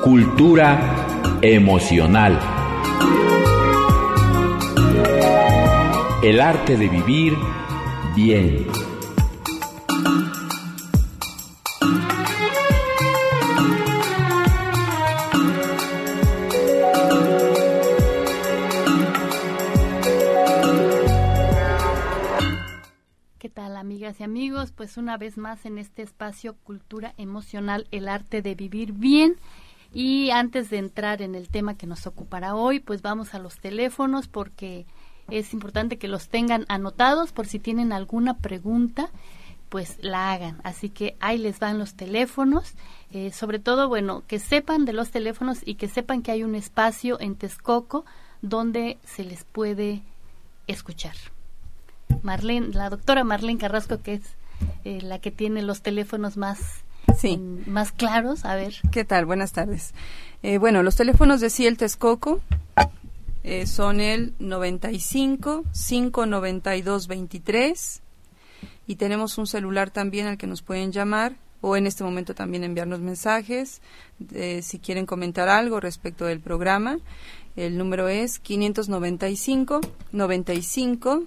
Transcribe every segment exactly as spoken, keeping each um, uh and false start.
Cultura emocional. El arte de vivir bien. ¿Qué tal, amigas y amigos? Pues una vez más en este espacio Cultura Emocional, el arte de vivir bien. Y antes de entrar en el tema que nos ocupará hoy, pues vamos a los teléfonos porque es importante que los tengan anotados por si tienen alguna pregunta, pues la hagan. Así que ahí les van los teléfonos. Eh, sobre todo, bueno, que sepan de los teléfonos y que sepan que hay un espacio en Texcoco donde se les puede escuchar. Marlene, la doctora Marlene Carrasco, que es eh, la que tiene los teléfonos más, sí. mm, más claros. A ver. ¿Qué tal? Buenas tardes. Eh, bueno, los teléfonos de C I E L Texcoco eh, son el noventa y cinco, cinco noventa y dos, veintitrés y tenemos un celular también al que nos pueden llamar o en este momento también enviarnos mensajes de, si quieren comentar algo respecto del programa. El número es quinientos noventa y cinco, noventa y cinco,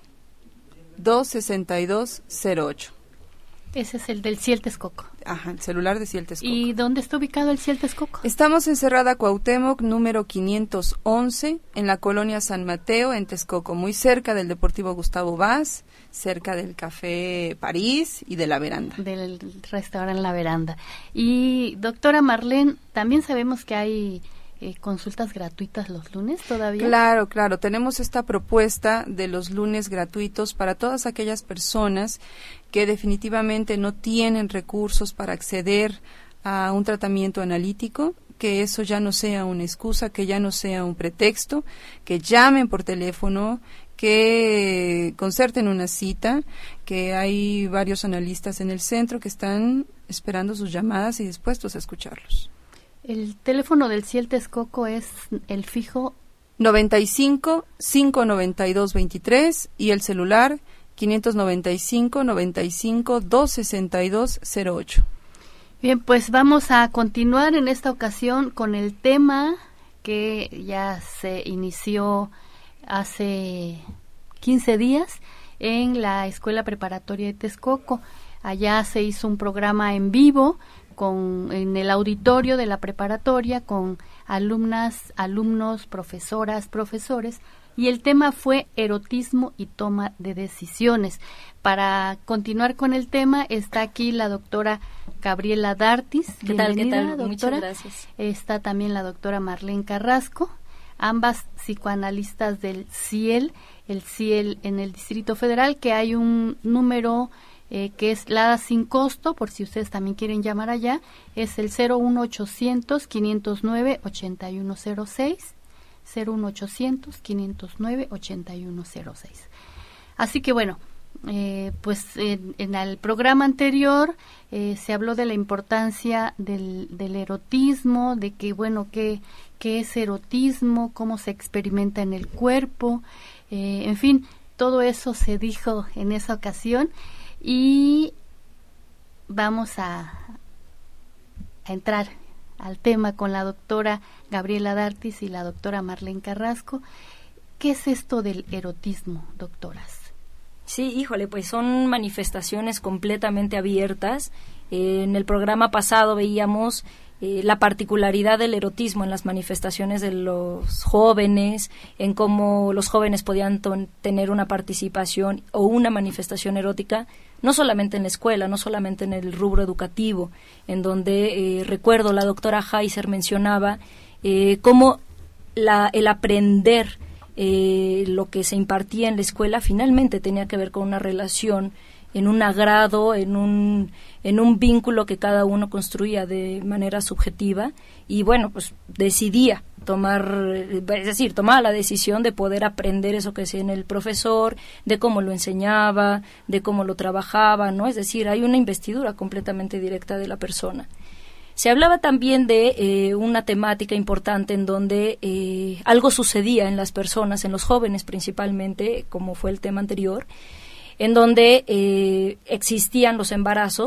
dos sesenta y dos cero ocho. Ese es el del C I E L Texcoco. Ajá, el celular de C I E L Texcoco. ¿Y dónde está ubicado el C I E L Texcoco? Estamos en Cerrada Cuauhtémoc, número quinientos once, en la colonia San Mateo, en Texcoco, muy cerca del Deportivo Gustavo Vaz, cerca del Café París y de La Veranda. Del restaurante La Veranda. Y, doctora Marlene, también sabemos que hay Eh, consultas gratuitas los lunes todavía. Claro, claro, tenemos esta propuesta de los lunes gratuitos para todas aquellas personas que definitivamente no tienen recursos para acceder a un tratamiento analítico, que eso ya no sea una excusa, que ya no sea un pretexto, que llamen por teléfono, que concerten una cita, que hay varios analistas en el centro que están esperando sus llamadas y dispuestos a escucharlos. El teléfono del C I E L Texcoco es el fijo noventa y cinco, cinco noventa y dos, veintitrés y el celular quinientos noventa y cinco, noventa y cinco, dos sesenta y dos cero ocho. Bien, pues vamos a continuar en esta ocasión con el tema que ya se inició hace quince días en la Escuela Preparatoria de Texcoco. Allá se hizo un programa en vivo con en el auditorio de la preparatoria con alumnas, alumnos, profesoras, profesores, y el tema fue erotismo y toma de decisiones. Para continuar con el tema está aquí la doctora Gabriela D'Artis. ¿Qué tal? ¿Qué tal? Doctora. Muchas gracias. Está también la doctora Marlene Carrasco, ambas psicoanalistas del C I E L, el C I E L en el Distrito Federal, que hay un número Eh, que es la sin costo, por si ustedes también quieren llamar allá, es el cero uno ochocientos, quinientos nueve, ochenta y uno cero seis, cero uno ochocientos, quinientos nueve, ochenta y uno cero seis. Así que bueno, eh, pues en, en el programa anterior eh, se habló de la importancia del, del erotismo, de que bueno, qué, qué es erotismo, cómo se experimenta en el cuerpo, eh, en fin, todo eso se dijo en esa ocasión. Y vamos a, a entrar al tema con la doctora Gabriela D'Artis y la doctora Marlene Carrasco. ¿Qué es esto del erotismo, doctoras? Sí, híjole, pues son manifestaciones completamente abiertas. Eh, en el programa pasado veíamos eh, la particularidad del erotismo en las manifestaciones de los jóvenes, en cómo los jóvenes podían ton- tener una participación o una manifestación erótica, no solamente en la escuela, no solamente en el rubro educativo, en donde, eh, recuerdo, la doctora Heiser mencionaba eh, cómo la, el aprender eh, lo que se impartía en la escuela finalmente tenía que ver con una relación, en un agrado, en un, en un vínculo que cada uno construía de manera subjetiva y bueno, pues decidía tomar, es decir, tomaba la decisión de poder aprender eso que decía en el profesor, de cómo lo enseñaba, de cómo lo trabajaba, ¿no? Es decir, hay una investidura completamente directa de la persona. Se hablaba también de eh, una temática importante en donde eh, algo sucedía en las personas, en los jóvenes principalmente, como fue el tema anterior, en donde eh, existían los embarazos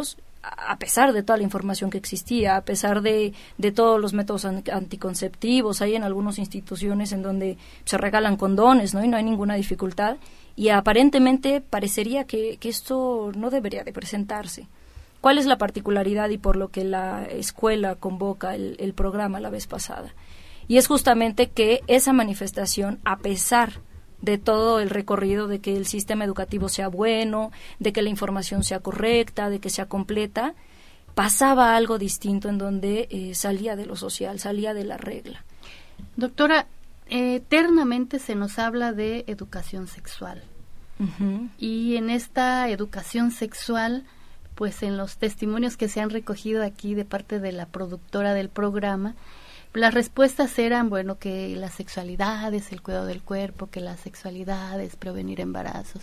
a pesar de toda la información que existía, a pesar de, de todos los métodos anticonceptivos, hay en algunas instituciones en donde se regalan condones, ¿no? Y no hay ninguna dificultad, y aparentemente parecería que, que esto no debería de presentarse. ¿Cuál es la particularidad y por lo que la escuela convoca el, el programa la vez pasada? Y es justamente que esa manifestación, a pesar de todo el recorrido de que el sistema educativo sea bueno, de que la información sea correcta, de que sea completa, pasaba algo distinto en donde eh, salía de lo social, salía de la regla. Doctora, eh, eternamente se nos habla de educación sexual. Uh-huh. Y en esta educación sexual, pues en los testimonios que se han recogido aquí de parte de la productora del programa, las respuestas eran, bueno, que la sexualidad es el cuidado del cuerpo, que la sexualidad es prevenir embarazos.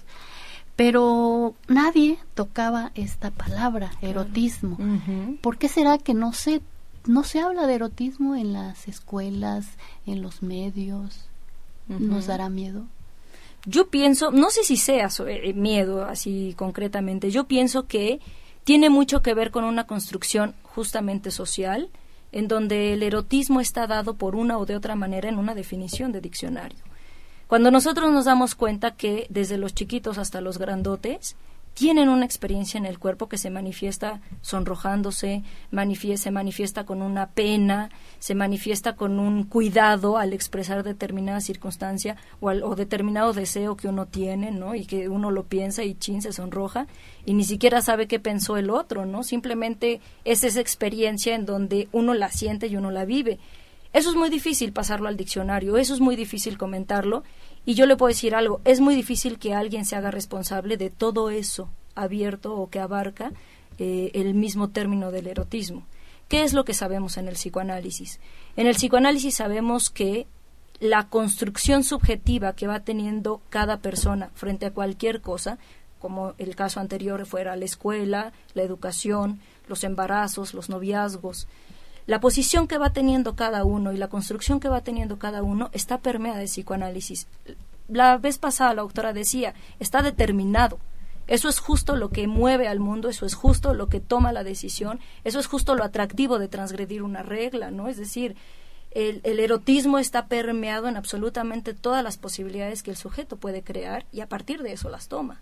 Pero nadie tocaba esta palabra, erotismo. Uh-huh. ¿Por qué será que no se, no se habla de erotismo en las escuelas, en los medios? Uh-huh. ¿Nos dará miedo? Yo pienso, no sé si sea eh, miedo así concretamente, yo pienso que tiene mucho que ver con una construcción justamente social, en donde el erotismo está dado por una o de otra manera en una definición de diccionario. Cuando nosotros nos damos cuenta que desde los chiquitos hasta los grandotes tienen una experiencia en el cuerpo que se manifiesta sonrojándose, manifiesta, se manifiesta con una pena, se manifiesta con un cuidado al expresar determinada circunstancia o, al, o determinado deseo que uno tiene, ¿no? Y que uno lo piensa y chin, se sonroja y ni siquiera sabe qué pensó el otro, ¿no? Simplemente es esa experiencia en donde uno la siente y uno la vive. Eso es muy difícil pasarlo al diccionario, eso es muy difícil comentarlo, y yo le puedo decir algo, es muy difícil que alguien se haga responsable de todo eso abierto o que abarca eh, el mismo término del erotismo. ¿Qué es lo que sabemos en el psicoanálisis? En el psicoanálisis sabemos que la construcción subjetiva que va teniendo cada persona frente a cualquier cosa, como el caso anterior fuera la escuela, la educación, los embarazos, los noviazgos, la posición que va teniendo cada uno y la construcción que va teniendo cada uno está permeada de psicoanálisis. La vez pasada la autora decía, está determinado. Eso es justo lo que mueve al mundo, eso es justo lo que toma la decisión, eso es justo lo atractivo de transgredir una regla, ¿no? Es decir, el, el erotismo está permeado en absolutamente todas las posibilidades que el sujeto puede crear y a partir de eso las toma,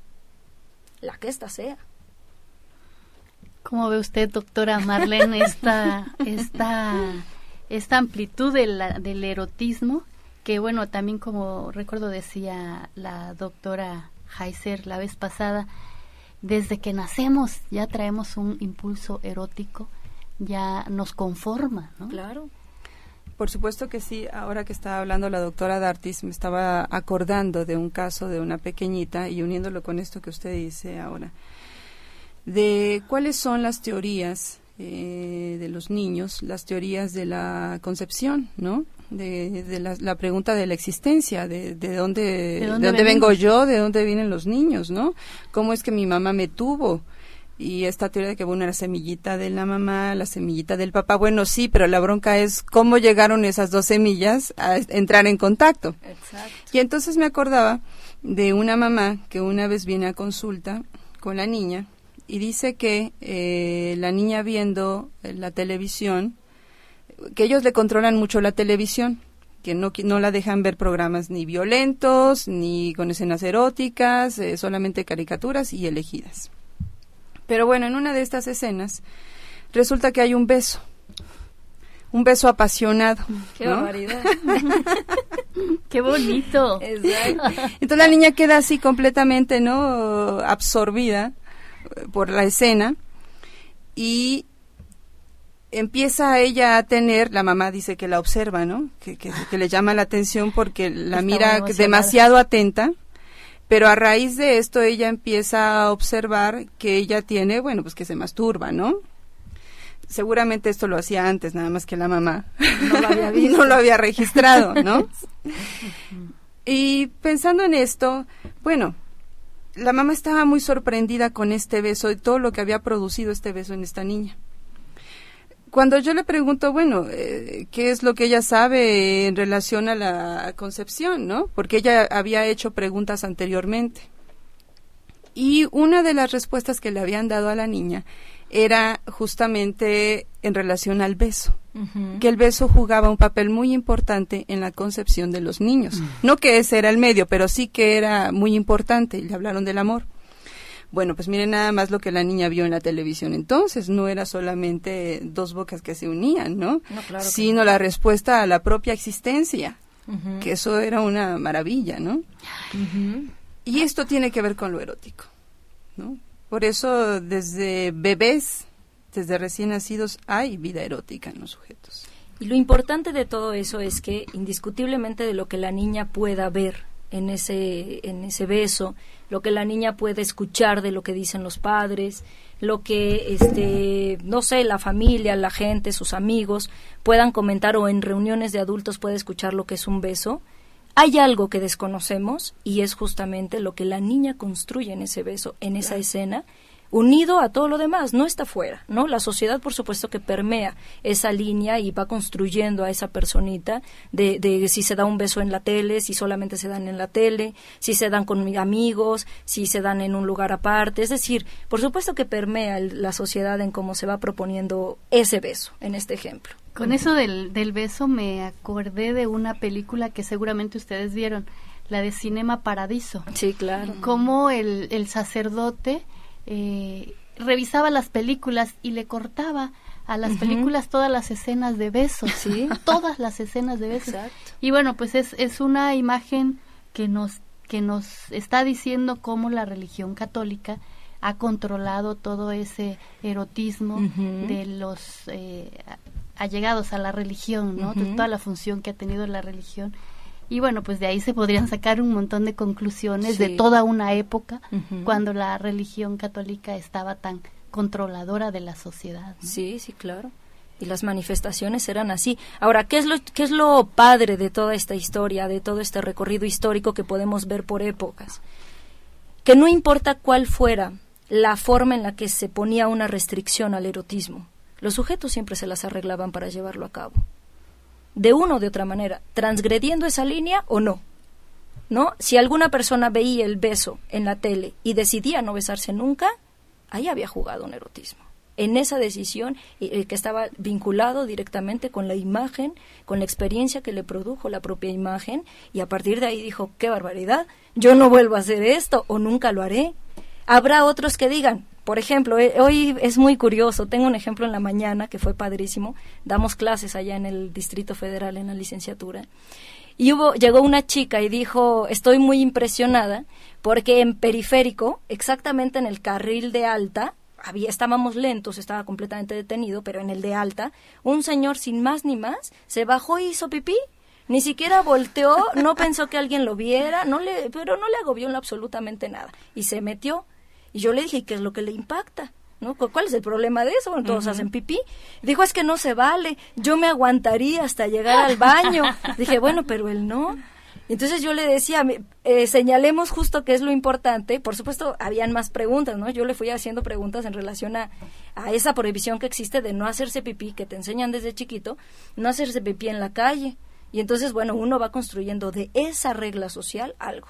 la que ésta sea. ¿Cómo ve usted, doctora Marlene, esta, esta, esta amplitud de la, del erotismo? Que bueno, también como recuerdo decía la doctora Heiser la vez pasada, desde que nacemos ya traemos un impulso erótico, ya nos conforma, ¿no? Claro. Por supuesto que sí. Ahora que estaba hablando la doctora D'Artis, me estaba acordando de un caso de una pequeñita y uniéndolo con esto que usted dice ahora, de cuáles son las teorías eh, de los niños, las teorías de la concepción, ¿no? De, de la, la pregunta de la existencia, de, de dónde, de dónde, de dónde vengo yo, de dónde vienen los niños, ¿no? ¿Cómo es que mi mamá me tuvo? Y esta teoría de que, bueno, la semillita de la mamá, la semillita del papá, bueno, sí, pero la bronca es cómo llegaron esas dos semillas a entrar en contacto. Exacto. Y entonces me acordaba de una mamá que una vez viene a consulta con la niña y dice que eh, la niña viendo la televisión, que ellos le controlan mucho la televisión, que no, no la dejan ver programas ni violentos, ni con escenas eróticas, eh, solamente caricaturas y elegidas. Pero bueno, en una de estas escenas resulta que hay un beso, un beso apasionado. ¡Qué ¿no? barbaridad! ¡Qué bonito! Exacto. Entonces la niña queda así completamente, ¿no?, absorbida por la escena y empieza ella a tener, la mamá dice que la observa, ¿no?, que, que, que le llama la atención porque la Está mira demasiado atenta, pero a raíz de esto ella empieza a observar que ella tiene, bueno, pues que se masturba, ¿no? Seguramente esto lo hacía antes, nada más que la mamá no lo había visto. no lo había registrado, ¿no? Y pensando en esto, bueno, la mamá estaba muy sorprendida con este beso y todo lo que había producido este beso en esta niña. Cuando yo le pregunto, bueno, eh, ¿qué es lo que ella sabe en relación a la concepción, no? Porque ella había hecho preguntas anteriormente. Y una de las respuestas que le habían dado a la niña era justamente en relación al beso. Uh-huh. Que el beso jugaba un papel muy importante en la concepción de los niños. Uh-huh. No que ese era el medio, pero sí que era muy importante, y le hablaron del amor. Bueno, pues miren nada más lo que la niña vio en la televisión entonces, no era solamente dos bocas que se unían, ¿no? No, claro, sino claro. la respuesta a la propia existencia, uh-huh. que eso era una maravilla, ¿no? Uh-huh. Y esto tiene que ver con lo erótico, ¿no? Por eso desde bebés, desde recién nacidos, hay vida erótica en los sujetos. Y lo importante de todo eso es que indiscutiblemente de lo que la niña pueda ver en ese en ese beso, lo que la niña puede escuchar de lo que dicen los padres, lo que este no sé, la familia, la gente, sus amigos puedan comentar, o en reuniones de adultos puede escuchar lo que es un beso. Hay algo que desconocemos y es justamente lo que la niña construye en ese beso, en esa escena, unido a todo lo demás, no está fuera, ¿no? La sociedad, por supuesto, que permea esa línea y va construyendo a esa personita de, de si se da un beso en la tele, si solamente se dan en la tele, si se dan con amigos, si se dan en un lugar aparte. Es decir, por supuesto que permea el, la sociedad en cómo se va proponiendo ese beso, en este ejemplo. Con eso del, del beso me acordé de una película que seguramente ustedes vieron, la de Cinema Paradiso. Sí, claro. Cómo el, el sacerdote eh, revisaba las películas y le cortaba a las uh-huh. películas todas las escenas de besos, ¿sí? Todas las escenas de besos. Exacto. Y bueno, pues es, es una imagen que nos, que nos está diciendo cómo la religión católica ha controlado todo ese erotismo uh-huh. de los eh, allegados a la religión, ¿no? Uh-huh. De toda la función que ha tenido la religión. Y bueno, pues de ahí se podrían sacar un montón de conclusiones sí. de toda una época uh-huh. cuando la religión católica estaba tan controladora de la sociedad, ¿no? Sí, sí, claro. Y las manifestaciones eran así. Ahora, ¿qué es lo qué es lo padre de toda esta historia, de todo este recorrido histórico que podemos ver por épocas? Que no importa cuál fuera la forma en la que se ponía una restricción al erotismo, los sujetos siempre se las arreglaban para llevarlo a cabo. De una o de otra manera, transgrediendo esa línea o no, ¿no? Si alguna persona veía el beso en la tele y decidía no besarse nunca, ahí había jugado un erotismo. En esa decisión eh, que estaba vinculado directamente con la imagen, con la experiencia que le produjo la propia imagen, y a partir de ahí dijo, ¡qué barbaridad! Yo no vuelvo a hacer esto o nunca lo haré. Habrá otros que digan, por ejemplo, eh, hoy es muy curioso, tengo un ejemplo en la mañana que fue padrísimo, damos clases allá en el Distrito Federal en la licenciatura, y hubo llegó una chica y dijo, estoy muy impresionada porque en Periférico, exactamente en el carril de alta, había, estábamos lentos, estaba completamente detenido, pero en el de alta, un señor sin más ni más se bajó y hizo pipí. Ni siquiera volteó, no pensó que alguien lo viera, no le, pero no le agobió en absolutamente nada. Y se metió. Y yo le dije, ¿qué es lo que le impacta? ¿No? ¿Cuál es el problema de eso? Bueno, todos uh-huh. hacen pipí. Dijo, es que no se vale, yo me aguantaría hasta llegar al baño. Dije, bueno, pero él no. Entonces yo le decía, eh, señalemos justo qué es lo importante. Por supuesto, habían más preguntas, ¿no? Yo le fui haciendo preguntas en relación a, a esa prohibición que existe de no hacerse pipí, que te enseñan desde chiquito, no hacerse pipí en la calle. Y entonces, bueno, uno va construyendo de esa regla social algo.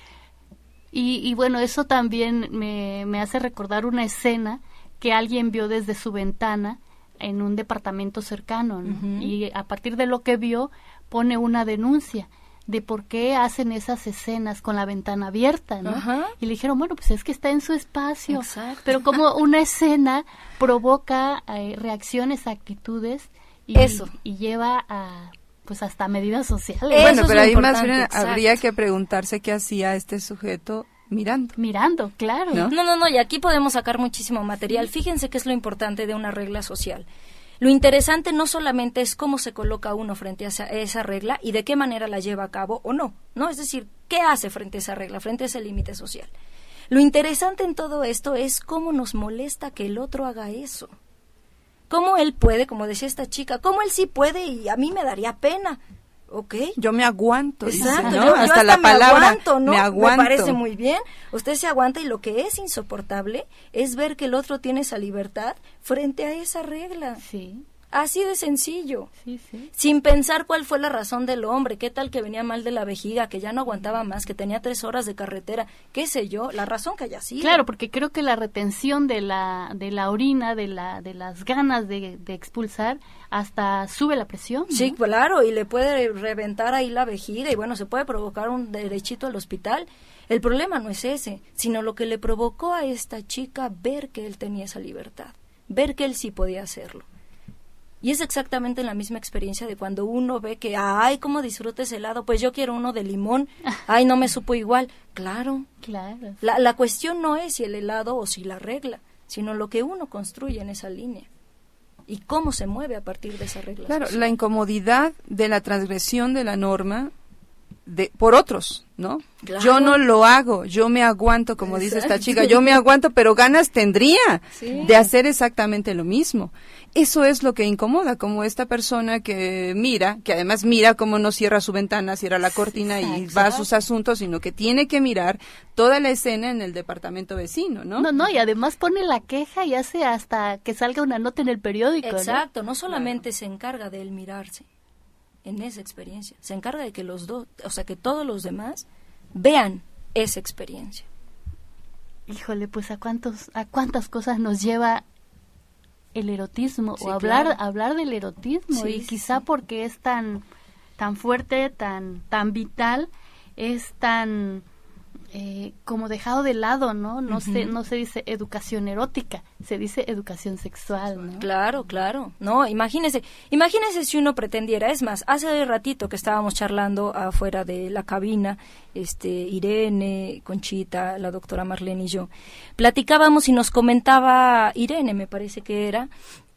Y, y bueno, eso también me, me hace recordar una escena que alguien vio desde su ventana en un departamento cercano, ¿no? Uh-huh. Y a partir de lo que vio, pone una denuncia de por qué hacen esas escenas con la ventana abierta, ¿no? Uh-huh. Y le dijeron, bueno, pues es que está en su espacio. Exacto. Pero como una escena provoca eh, reacciones, actitudes y, Eso. y lleva a... pues hasta medidas sociales. Bueno, Eso pero ahí más bien exacto. habría que preguntarse qué hacía este sujeto mirando. Mirando, claro. ¿No? no, no, no, y aquí podemos sacar muchísimo material. Fíjense qué es lo importante de una regla social. Lo interesante no solamente es cómo se coloca uno frente a esa, a esa regla y de qué manera la lleva a cabo o no, ¿no? Es decir, ¿qué hace frente a esa regla, frente a ese límite social? Lo interesante en todo esto es cómo nos molesta que el otro haga eso. ¿Cómo él puede, como decía esta chica, cómo él sí puede y a mí me daría pena? ¿Ok? Yo me aguanto, exacto, dice, ¿no? yo, yo hasta, hasta la me palabra, aguanto, ¿no? me aguanto. Me parece muy bien. Usted se aguanta y lo que es insoportable es ver que el otro tiene esa libertad frente a esa regla. Sí. Así de sencillo. Sí, sí. Sin pensar cuál fue la razón del hombre, qué tal que venía mal de la vejiga, que ya no aguantaba más, que tenía tres horas de carretera, qué sé yo, la razón que haya sido. Claro, porque creo que la retención de la de la orina, de la de las ganas de, de expulsar, hasta sube la presión, ¿no? Sí, claro, y le puede reventar ahí la vejiga y bueno, se puede provocar un derechito al hospital. El problema no es ese, sino lo que le provocó a esta chica ver que él tenía esa libertad, ver que él sí podía hacerlo. Y es exactamente la misma experiencia de cuando uno ve que, ay, cómo disfruta ese helado, pues yo quiero uno de limón, ay, no me supo igual. Claro, Claro. la, la cuestión no es si el helado o si la regla, sino lo que uno construye en esa línea y cómo se mueve a partir de esa regla. Claro, social. la incomodidad de la transgresión de la norma de por otros, ¿no? Claro. Yo no lo hago, yo me aguanto, como Exacto. dice esta chica, yo me aguanto, pero ganas tendría Sí. de hacer exactamente lo mismo. Eso es lo que incomoda, como esta persona que mira, que además mira cómo no cierra su ventana, cierra la cortina y Exacto. va a sus asuntos, sino que tiene que mirar toda la escena en el departamento vecino, ¿no? No, no, y además pone la queja y hace hasta que salga una nota en el periódico, ¿no? Exacto, no solamente se encarga de él mirarse en esa experiencia, se encarga de que los dos, o sea, que todos los demás vean esa experiencia. Híjole, pues a cuántos a cuántas cosas nos lleva el erotismo Sí, o hablar claro. hablar del erotismo Sí, y sí, quizá sí. porque es tan tan fuerte, tan tan vital, es tan eh, como dejado de lado, ¿no? No Ujú. se no se dice educación erótica, se dice educación sexual, ¿no? Claro, claro. No, imagínese, imagínese si uno pretendiera, es más, hace ratito que estábamos charlando afuera de la cabina, este, Irene, Conchita, la doctora Marlene y yo, platicábamos y nos comentaba Irene, me parece que era,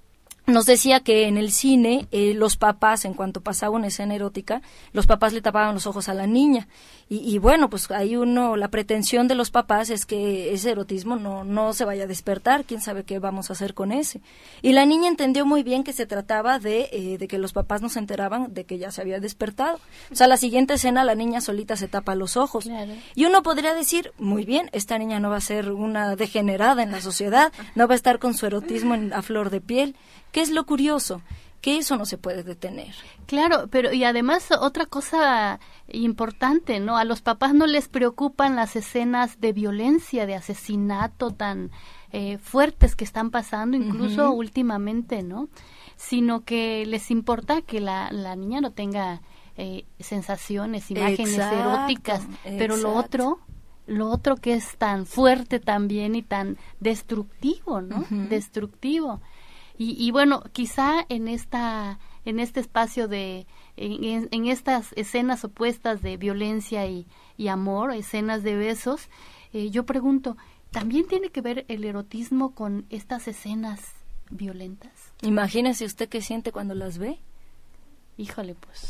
nos decía que en el cine eh, los papás, en cuanto pasaba una escena erótica, los papás le tapaban los ojos a la niña. Y, y bueno, pues hay uno, la pretensión de los papás es que ese erotismo no, no se vaya a despertar, quién sabe qué vamos a hacer con ese. Y la niña entendió muy bien que se trataba de, eh, de que los papás no se enteraban de que ya se había despertado. O sea, la siguiente escena la niña solita se tapa los ojos. Claro. Y uno podría decir, muy bien, esta niña no va a ser una degenerada en la sociedad, no va a estar con su erotismo en, a flor de piel. ¿Qué es lo curioso? Que eso no se puede detener. Claro, pero y además otra cosa importante, ¿no? A los papás no les preocupan las escenas de violencia, de asesinato tan eh, fuertes que están pasando, incluso Ujú. últimamente, ¿no? Sino que les importa que la, la niña no tenga eh, sensaciones, imágenes Exacto, eróticas, pero lo exacto. otro, lo otro que es tan fuerte también y tan destructivo, ¿no? Ujú. Destructivo. Y, y bueno, quizá en esta en este espacio de en, en estas escenas opuestas de violencia y, y amor, escenas de besos, eh, yo pregunto, ¿también tiene que ver el erotismo con estas escenas violentas? Imagínese usted qué siente cuando las ve. Híjole, pues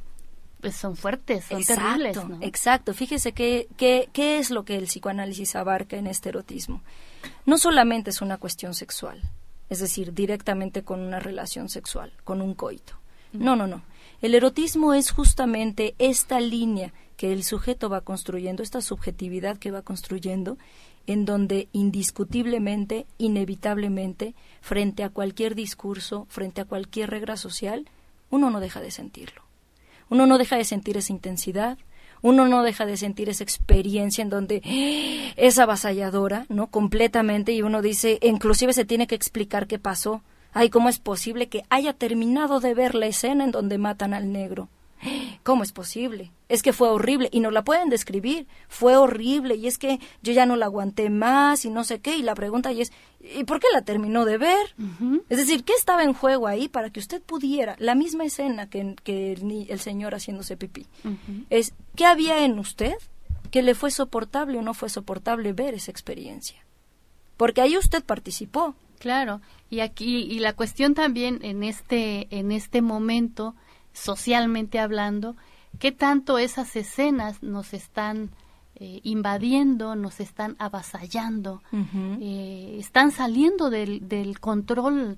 pues son fuertes, son Exacto, terribles, ¿no? exacto. Fíjese que, que, qué es lo que el psicoanálisis abarca en este erotismo. No solamente es una cuestión sexual, es decir, directamente con una relación sexual, con un coito. No, no, no. El erotismo es justamente esta línea que el sujeto va construyendo, esta subjetividad que va construyendo, en donde indiscutiblemente, inevitablemente, frente a cualquier discurso, frente a cualquier regla social, uno no deja de sentirlo. Uno no deja de sentir esa intensidad, uno no deja de sentir esa experiencia en donde ¡eh! Es avasalladora, ¿no? Completamente, y uno dice, inclusive se tiene que explicar qué pasó. Ay, ¿cómo es posible que haya terminado de ver la escena en donde matan al negro? ¿Cómo es posible? Es que fue horrible, y nos la pueden describir, fue horrible, y es que yo ya no la aguanté más, y no sé qué, y la pregunta ahí es, ¿y por qué la terminó de ver? Ujú. Es decir, ¿qué estaba en juego ahí para que usted pudiera, la misma escena que, que el, ni- el señor haciéndose pipí, Ujú. es, ¿qué había en usted que le fue soportable o no fue soportable ver esa experiencia? Porque ahí usted participó. Claro, y aquí y la cuestión también en este en este momento, socialmente hablando, qué tanto esas escenas nos están eh, invadiendo, nos están avasallando, Ujú. eh, están saliendo del, del control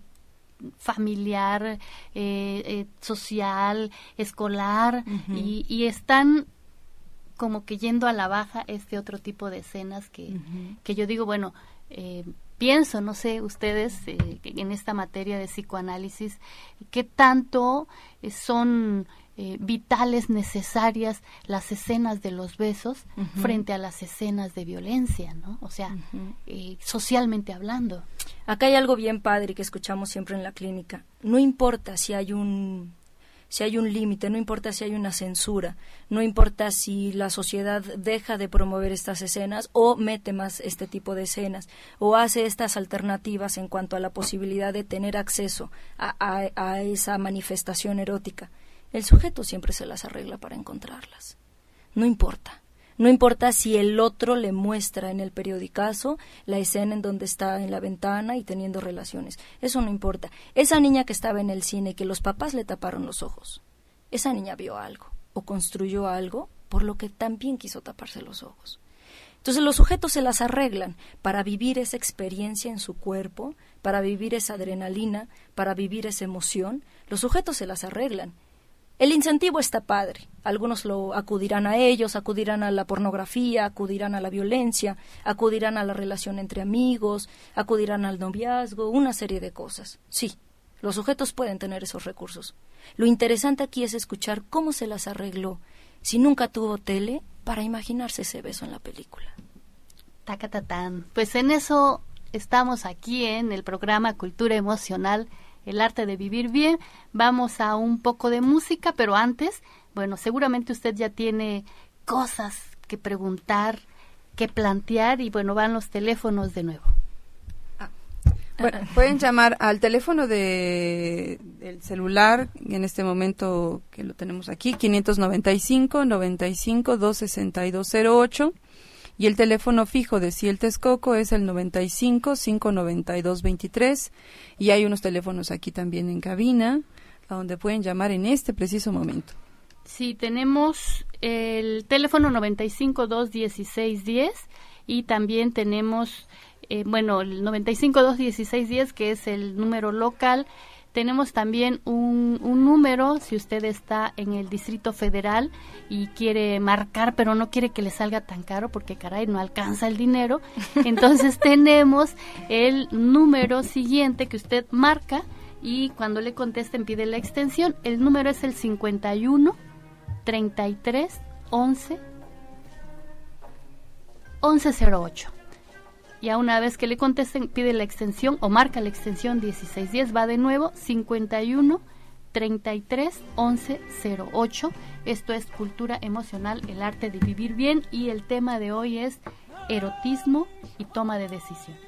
familiar, eh, eh, social, escolar, Ujú. y, y están como que yendo a la baja este otro tipo de escenas que, Ujú. que yo digo, bueno, eh, pienso, no sé, ustedes eh, en esta materia de psicoanálisis, qué tanto eh, son eh, vitales, necesarias las escenas de los besos uh-huh. frente a las escenas de violencia, ¿no? O sea, uh-huh. eh, socialmente hablando. Acá hay algo bien padre que escuchamos siempre en la clínica. No importa si hay un si hay un límite, no importa si hay una censura, no importa si la sociedad deja de promover estas escenas o mete más este tipo de escenas o hace estas alternativas en cuanto a la posibilidad de tener acceso a, a, a esa manifestación erótica. El sujeto siempre se las arregla para encontrarlas. No importa. No importa si el otro le muestra en el periodicazo la escena en donde está en la ventana y teniendo relaciones. Eso no importa. Esa niña que estaba en el cine y que los papás le taparon los ojos, esa niña vio algo o construyó algo por lo que también quiso taparse los ojos. Entonces los sujetos se las arreglan para vivir esa experiencia en su cuerpo, para vivir esa adrenalina, para vivir esa emoción. Los sujetos se las arreglan. El incentivo está padre. Algunos lo acudirán a ellos, acudirán a la pornografía, acudirán a la violencia, acudirán a la relación entre amigos, acudirán al noviazgo, una serie de cosas. Sí, los sujetos pueden tener esos recursos. Lo interesante aquí es escuchar cómo se las arregló, si nunca tuvo tele, para imaginarse ese beso en la película. Tacatatán. Pues en eso estamos aquí en el programa Cultura Emocional, el arte de vivir bien. Vamos a un poco de música, pero antes, bueno, seguramente usted ya tiene cosas que preguntar, que plantear, y bueno, van los teléfonos de nuevo. Ah. Bueno, pueden llamar al teléfono de del celular, en este momento que lo tenemos aquí, quinientos noventa y cinco, noventa y cinco, doscientos sesenta y dos cero ocho. Y el teléfono fijo de Ciel Texcoco es el noventa y cinco, quinientos noventa y dos veintitrés. Y hay unos teléfonos aquí también en cabina, a donde pueden llamar en este preciso momento. Sí, tenemos el teléfono noventa y cinco, doscientos dieciséis diez y también tenemos, eh, bueno, el noventa y cinco, doscientos dieciséis diez, que es el número local. Tenemos también un, un número, si usted está en el Distrito Federal y quiere marcar, pero no quiere que le salga tan caro porque, caray, no alcanza el dinero. Entonces tenemos el número siguiente que usted marca y cuando le contesten pide la extensión. El número es el cincuenta y uno, treinta y tres, once, once cero ocho. Y a una vez que le contesten, pide la extensión o marca la extensión dieciséis diez. Va de nuevo, cincuenta y uno, treinta y tres, once cero ocho. Esto es Cultura Emocional, el arte de vivir bien. Y el tema de hoy es erotismo y toma de decisiones.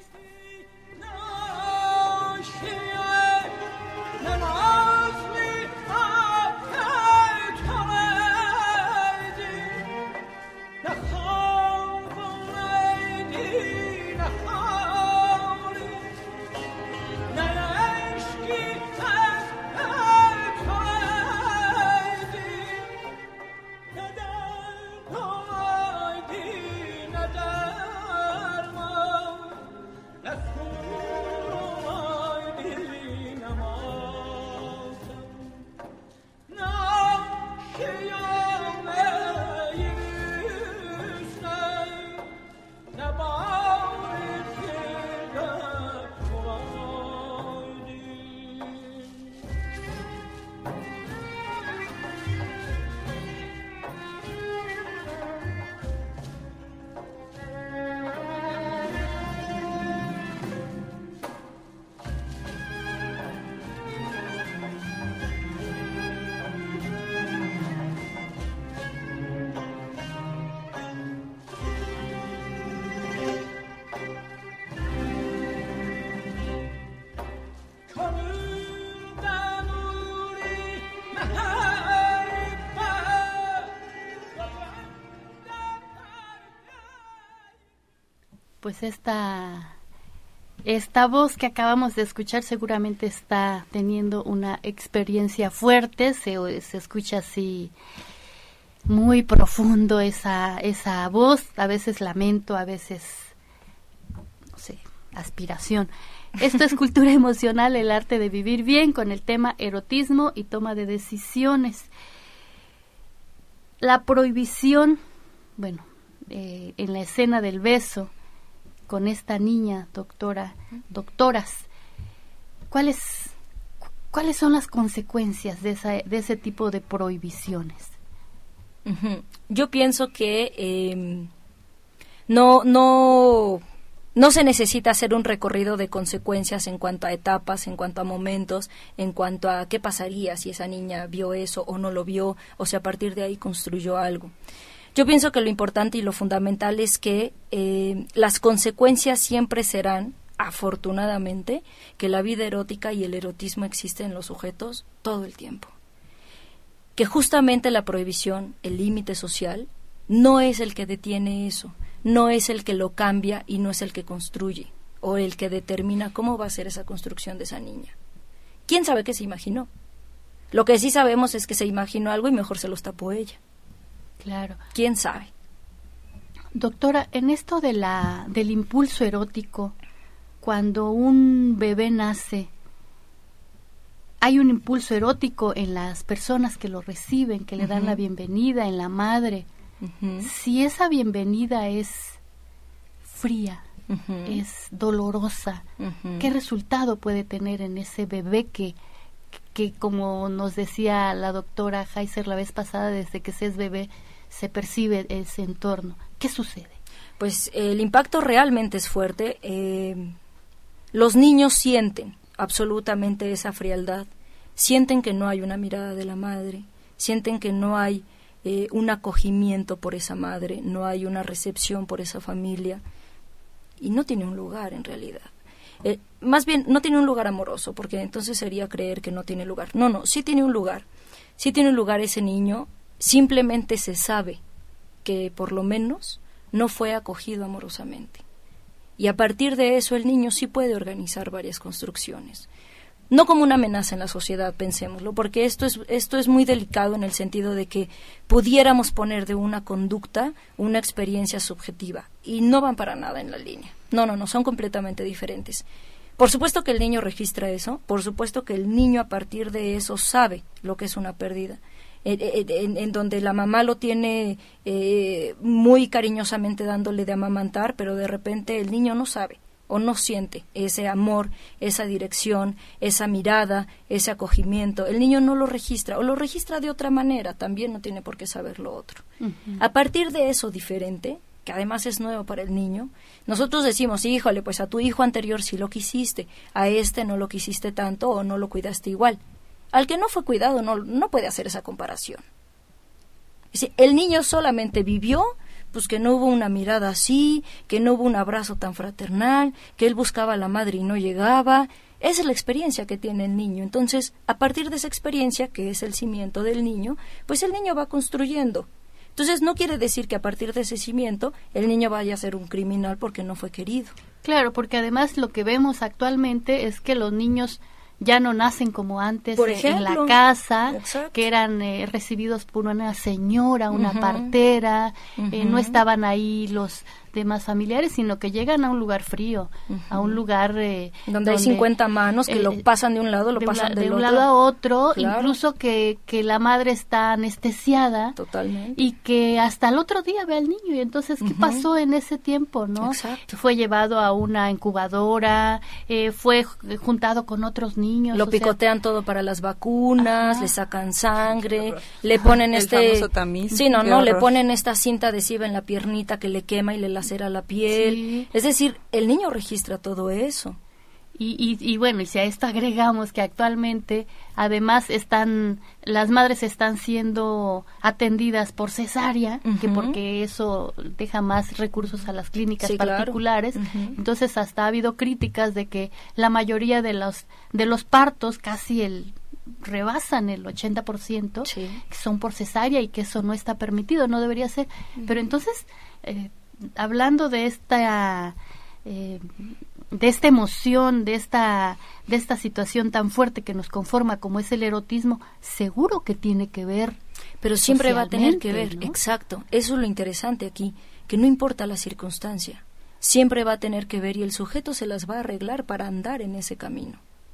Pues esta, esta voz que acabamos de escuchar seguramente está teniendo una experiencia fuerte, se, se escucha así muy profundo esa, esa voz, a veces lamento, a veces, no sé, aspiración. Esto es Cultura Emocional, el arte de vivir bien, con el tema erotismo y toma de decisiones. La prohibición, bueno, eh, en la escena del beso, con esta niña, doctora, doctoras, ¿cuáles, cuáles son las consecuencias de, esa, de ese tipo de prohibiciones? Uh-huh. Yo pienso que eh, no, no, no se necesita hacer un recorrido de consecuencias en cuanto a etapas, en cuanto a momentos, en cuanto a qué pasaría si esa niña vio eso o no lo vio, o si a partir de ahí construyó algo. Yo pienso que lo importante y lo fundamental es que eh, las consecuencias siempre serán, afortunadamente, que la vida erótica y el erotismo existen en los sujetos todo el tiempo. Que justamente la prohibición, el límite social, no es el que detiene eso, no es el que lo cambia y no es el que construye o el que determina cómo va a ser esa construcción de esa niña. ¿Quién sabe qué se imaginó? Lo que sí sabemos es que se imaginó algo y mejor se los tapó ella. Claro. ¿Quién sabe? Doctora, en esto de la del impulso erótico, cuando un bebé nace, hay un impulso erótico en las personas que lo reciben, que le dan uh-huh. la bienvenida, en la madre. Uh-huh. Si esa bienvenida es fría, uh-huh. es dolorosa, uh-huh. ¿qué resultado puede tener en ese bebé que, que como nos decía la doctora Heiser la vez pasada, desde que se es bebé se percibe ese entorno? ¿Qué sucede? Pues eh, el impacto realmente es fuerte. Eh, los niños sienten absolutamente esa frialdad, sienten que no hay una mirada de la madre, sienten que no hay eh, un acogimiento por esa madre, no hay una recepción por esa familia, y no tiene un lugar en realidad. Eh, más bien, no tiene un lugar amoroso, porque entonces sería creer que no tiene lugar. No, no, sí tiene un lugar. Sí tiene un lugar ese niño, simplemente se sabe que por lo menos no fue acogido amorosamente. Y a partir de eso el niño sí puede organizar varias construcciones. No como una amenaza en la sociedad, pensémoslo, porque esto es, esto es muy delicado en el sentido de que pudiéramos poner de una conducta una experiencia subjetiva, y no van para nada en la línea. No, no, no, son completamente diferentes. Por supuesto que el niño registra eso, por supuesto que el niño a partir de eso sabe lo que es una pérdida, en, en, en donde la mamá lo tiene eh, muy cariñosamente dándole de amamantar, pero de repente el niño no sabe o no siente ese amor, esa dirección, esa mirada, ese acogimiento. El niño no lo registra, o lo registra de otra manera, también no tiene por qué saber lo otro. Uh-huh. A partir de eso diferente, que además es nuevo para el niño, nosotros decimos, híjole, pues a tu hijo anterior sí lo quisiste, a este no lo quisiste tanto o no lo cuidaste igual. Al que no fue cuidado no, no puede hacer esa comparación. Es decir, el niño solamente vivió pues que no hubo una mirada así, que no hubo un abrazo tan fraternal, que él buscaba a la madre y no llegaba. Esa es la experiencia que tiene el niño. Entonces, a partir de esa experiencia, que es el cimiento del niño, pues el niño va construyendo. Entonces, no quiere decir que a partir de ese cimiento el niño vaya a ser un criminal porque no fue querido. Claro, porque además lo que vemos actualmente es que los niños ya no nacen como antes, por eh, ejemplo, en la casa, exacto. que eran eh, recibidos por una señora, una uh-huh. partera, uh-huh. eh, no estaban ahí los demás familiares, sino que llegan a un lugar frío, uh-huh. a un lugar eh, donde, donde hay cincuenta manos que eh, lo pasan de un lado, lo de pasan un, del de otro. un lado a otro, claro. incluso que, que la madre está anestesiada. Totalmente. Y que hasta el otro día ve al niño, y entonces, ¿qué uh-huh. pasó en ese tiempo, no? Exacto. Fue llevado a una incubadora, eh, fue juntado con otros niños. Lo picotean sea, todo para las vacunas, ajá. le sacan sangre, le ponen el este... famoso tamiz. Sí, no, Qué no, horror. le ponen esta cinta adhesiva en la piernita que le quema y le lacera la piel. Sí. Es decir, el niño registra todo eso. Y, y, y bueno, y si a esto agregamos que actualmente además están, las madres están siendo atendidas por cesárea, uh-huh. que porque eso deja más recursos a las clínicas sí, particulares, claro. uh-huh. entonces hasta ha habido críticas de que la mayoría de los, de los partos, casi el rebasan el ochenta por ciento, sí. que son por cesárea y que eso no está permitido, no debería ser. Uh-huh. Pero entonces, eh, hablando de esta... Eh, de esta emoción, de esta de esta situación tan fuerte que nos conforma como es el erotismo, seguro que tiene que ver. Pero siempre va a tener que ver, ¿no? Exacto. Eso es lo interesante aquí, que no importa la circunstancia, siempre va a tener que ver y el sujeto se las va a arreglar para andar en ese camino.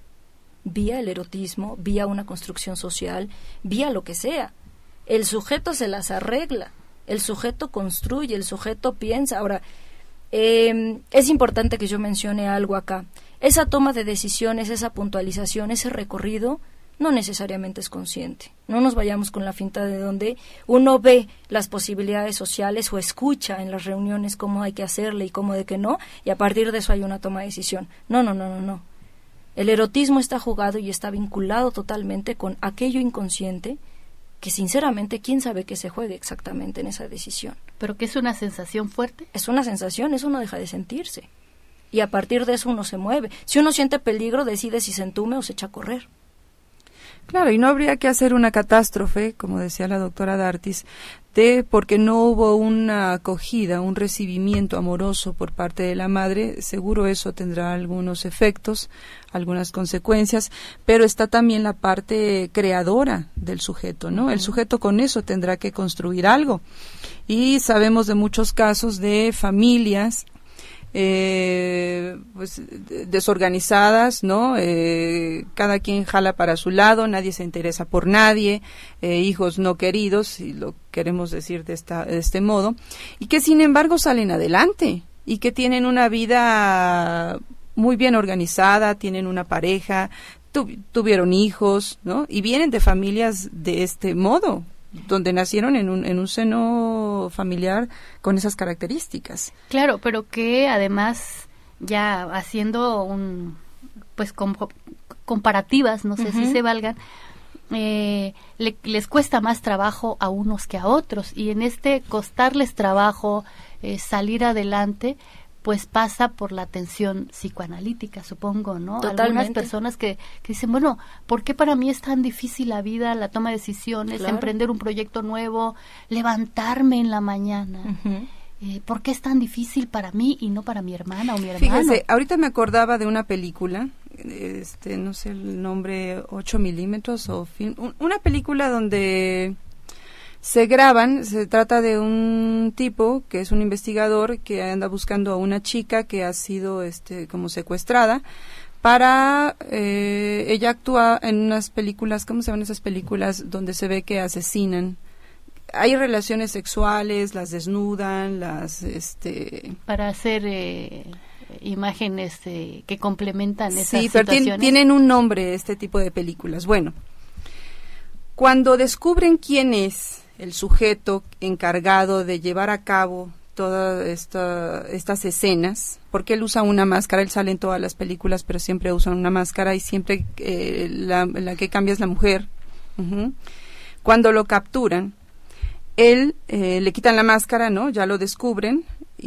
Vía el erotismo, vía una construcción social, vía lo que sea. El sujeto se las arregla, el sujeto construye, el sujeto piensa. Ahora, eh, es importante que yo mencione algo acá. Esa toma de decisiones, esa puntualización, ese recorrido, no necesariamente es consciente. No nos vayamos con la finta de donde uno ve las posibilidades sociales o escucha en las reuniones cómo hay que hacerle y cómo de que no, y a partir de eso hay una toma de decisión. No, no, no, no, no. El erotismo está jugado y está vinculado totalmente con aquello inconsciente que sinceramente quién sabe qué se juegue exactamente en esa decisión. ¿Pero que es una sensación fuerte? Es una sensación, eso no deja de sentirse. Y a partir de eso uno se mueve. Si uno siente peligro, decide si se entume o se echa a correr. Claro, y no habría que hacer una catástrofe, como decía la doctora D'Artis, de porque no hubo una acogida, un recibimiento amoroso por parte de la madre. Seguro eso tendrá algunos efectos, algunas consecuencias, pero está también la parte creadora del sujeto, ¿no? Uh-huh. El sujeto con eso tendrá que construir algo. Y sabemos de muchos casos de familias Eh, pues desorganizadas, ¿no? Eh, cada quien jala para su lado, nadie se interesa por nadie, eh, hijos no queridos, si lo queremos decir de esta de este modo, y que sin embargo salen adelante y que tienen una vida muy bien organizada, tienen una pareja, tu, tuvieron hijos, ¿no? Y vienen de familias de este modo, donde nacieron en un, en un seno familiar con esas características. Claro, pero que además ya haciendo un pues com, comparativas, no sé uh-huh. si se valgan, eh, le, les cuesta más trabajo a unos que a otros, y en este costarles trabajo eh, salir adelante, pues pasa por la atención psicoanalítica, supongo, ¿no? Totalmente. Algunas personas que, que dicen, bueno, ¿por qué para mí es tan difícil la vida, la toma de decisiones, claro. emprender un proyecto nuevo, levantarme en la mañana? Uh-huh. Eh, ¿Por qué es tan difícil para mí y no para mi hermana o mi hermano? Fíjese, ahorita me acordaba de una película, este, no sé el nombre, ocho milímetros o film, una película donde se graban, se trata de un tipo que es un investigador que anda buscando a una chica que ha sido este como secuestrada para, eh, ella actúa en unas películas, ¿cómo se llaman esas películas donde se ve que asesinan? Hay relaciones sexuales, las desnudan, las, este... Para hacer eh, imágenes eh, que complementan esas sí, situaciones. Sí, pero tienen un nombre este tipo de películas. Bueno, cuando descubren quién es el sujeto encargado de llevar a cabo todas esta, estas escenas, porque él usa una máscara, él sale en todas las películas, pero siempre usa una máscara y siempre eh, la, la que cambia es la mujer. Uh-huh. Cuando lo capturan, él eh, le quitan la máscara, ¿no? Ya lo descubren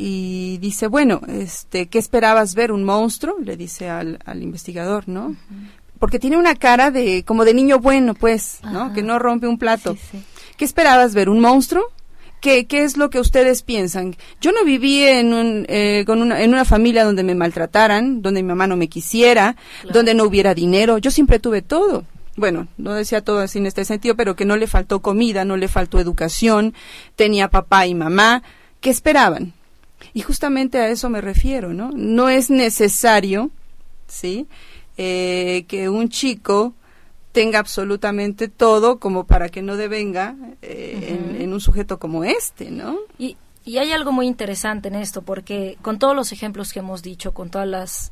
y dice, bueno, este, ¿qué esperabas ver? ¿Un monstruo? Le dice al, al investigador, ¿no? Uh-huh. Porque tiene una cara de como de niño bueno, pues, ¿no? Ajá. Que no rompe un plato. Sí, sí. ¿Qué esperabas ver? ¿Un monstruo? ¿Qué, qué es lo que ustedes piensan? Yo no viví en, un, eh, con una, en una familia donde me maltrataran, donde mi mamá no me quisiera, claro. donde no hubiera dinero. Yo siempre tuve todo. Bueno, no decía todo así en este sentido, pero que no le faltó comida, no le faltó educación, tenía papá y mamá. ¿Qué esperaban? Y justamente a eso me refiero, ¿no? No es necesario, ¿sí?, eh, que un chico tenga absolutamente todo como para que no devenga eh, uh-huh. en, en un sujeto como este, ¿no? Y, y hay algo muy interesante en esto, porque con todos los ejemplos que hemos dicho, con todas las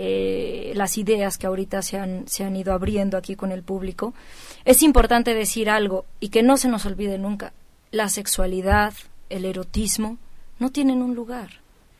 eh, las ideas que ahorita se han, se han ido abriendo aquí con el público, es importante decir algo y que no se nos olvide nunca. La sexualidad, el erotismo, no tienen un lugar.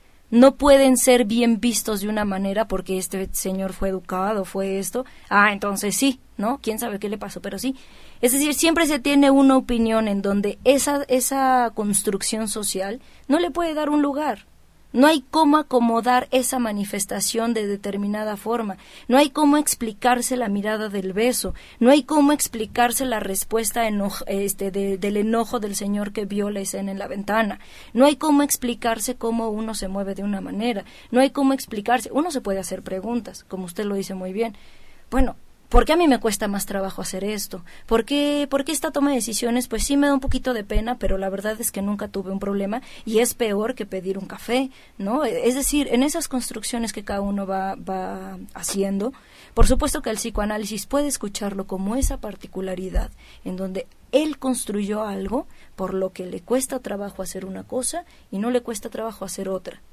No pueden ser bien vistos de una manera porque este señor fue educado, fue esto. Ah, entonces sí, ¿no? ¿Quién sabe qué le pasó? Pero sí. Es decir, siempre se tiene una opinión en donde esa, esa construcción social no le puede dar un lugar. No hay cómo acomodar esa manifestación de determinada forma. No hay cómo explicarse la mirada del beso. No hay cómo explicarse la respuesta eno- este, de, del enojo del señor que vio la escena en la ventana. No hay cómo explicarse cómo uno se mueve de una manera. No hay cómo explicarse. Uno se puede hacer preguntas, como usted lo dice muy bien. Bueno, ¿por qué a mí me cuesta más trabajo hacer esto? ¿Por qué, ¿Por qué esta toma de decisiones? Pues sí me da un poquito de pena, pero la verdad es que nunca tuve un problema y es peor que pedir un café, ¿no? Es decir, en esas construcciones que cada uno va, va haciendo, por supuesto que el psicoanálisis puede escucharlo como esa particularidad en donde él construyó algo por lo que le cuesta trabajo hacer una cosa y no le cuesta trabajo hacer otra.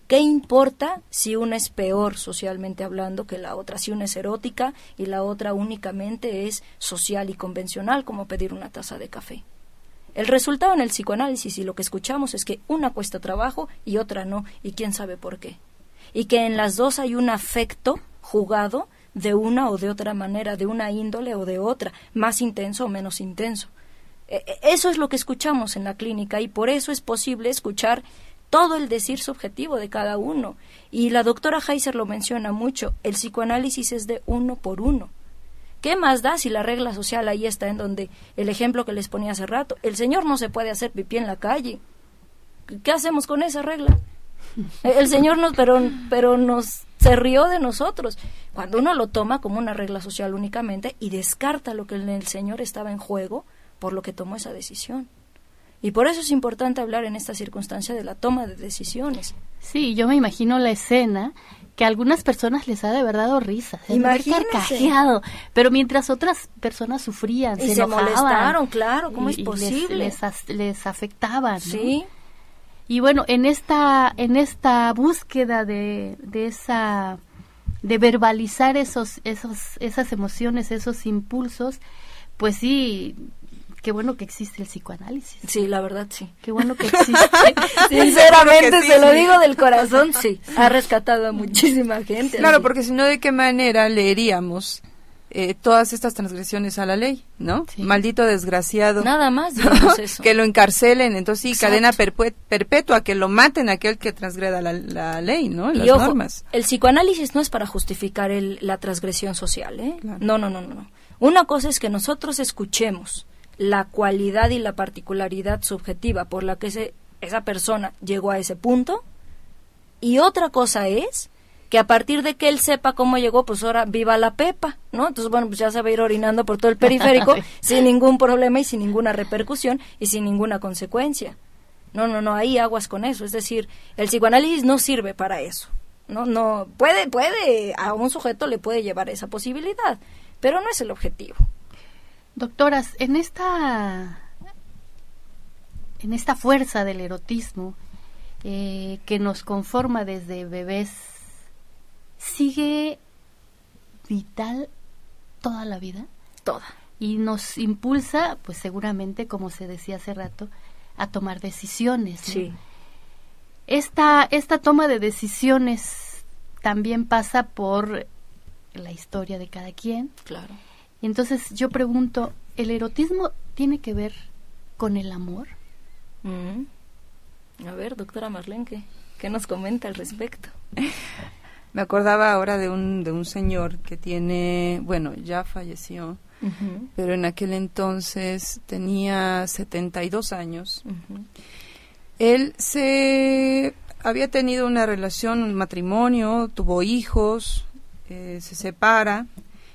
¿Qué importa si una es peor socialmente hablando que la otra? Si una es erótica y la otra únicamente es social y convencional, como pedir una taza de café. El resultado en el psicoanálisis y lo que escuchamos es que una cuesta trabajo y otra no, y quién sabe por qué. Y que en las dos hay un afecto jugado de una o de otra manera, de una índole o de otra, más intenso o menos intenso. Eso es lo que escuchamos en la clínica y por eso es posible escuchar todo el decir subjetivo de cada uno. Y la doctora Heiser lo menciona mucho, el psicoanálisis es de uno por uno. ¿Qué más da si la regla social ahí está, en donde el ejemplo que les ponía hace rato, el señor no se puede hacer pipí en la calle? ¿Qué hacemos con esa regla? El señor nos, pero, pero nos se rió de nosotros. Cuando uno lo toma como una regla social únicamente y descarta lo que en el señor estaba en juego por lo que tomó esa decisión. Y por eso es importante hablar en esta circunstancia de la toma de decisiones. Sí, yo me imagino la escena que a algunas personas les ha de verdad dado risa, se han carcajeado, pero mientras otras personas sufrían, y se, se enojaban, molestaron, claro, ¿cómo y, es posible? Les, les, les afectaban, ¿no? Sí. Y bueno, en esta en esta búsqueda de, de esa de verbalizar esos esos esas emociones, esos impulsos, pues sí, qué bueno que existe el psicoanálisis. Sí, la verdad, sí. Qué bueno que existe. Sinceramente, que sí, se lo sí. digo del corazón, sí. Ha rescatado a muchísima gente. Claro, así. porque si no, ¿de qué manera leeríamos eh, todas estas transgresiones a la ley, no? Sí. Maldito desgraciado. Nada más digamos eso. Que lo encarcelen, entonces sí, Exacto. cadena perpue- perpetua, que lo maten a aquel que transgreda la, la ley, ¿no? Las Y ojo, normas. el psicoanálisis no es para justificar el, la transgresión social, ¿eh? Claro. No, no, no, no, no. Una cosa es que nosotros escuchemos la cualidad y la particularidad subjetiva por la que ese, esa persona llegó a ese punto, y otra cosa es que a partir de que él sepa cómo llegó, pues ahora viva la pepa, ¿no? Entonces, bueno, pues ya se va a ir orinando por todo el periférico sin ningún problema y sin ninguna repercusión y sin ninguna consecuencia. No, no, no, ahí aguas con eso. Es decir, el psicoanálisis no sirve para eso. No, no, puede, puede, a un sujeto le puede llevar esa posibilidad, pero no es el objetivo. Doctoras, en esta en esta fuerza del erotismo eh, que nos conforma desde bebés, ¿sigue vital toda la vida? Toda. Y nos impulsa, pues seguramente, como se decía hace rato, a tomar decisiones, ¿no? Sí. Esta, esta toma de decisiones también pasa por la historia de cada quien. Claro. Entonces yo pregunto, ¿el erotismo tiene que ver con el amor? Mm. A ver, doctora Marlene, ¿qué, qué nos comenta al respecto? Me acordaba ahora de un de un señor que tiene, bueno, ya falleció, Uh-huh. pero en aquel entonces tenía setenta y dos años. Uh-huh. Él se había tenido una relación, un matrimonio, tuvo hijos, eh, se separa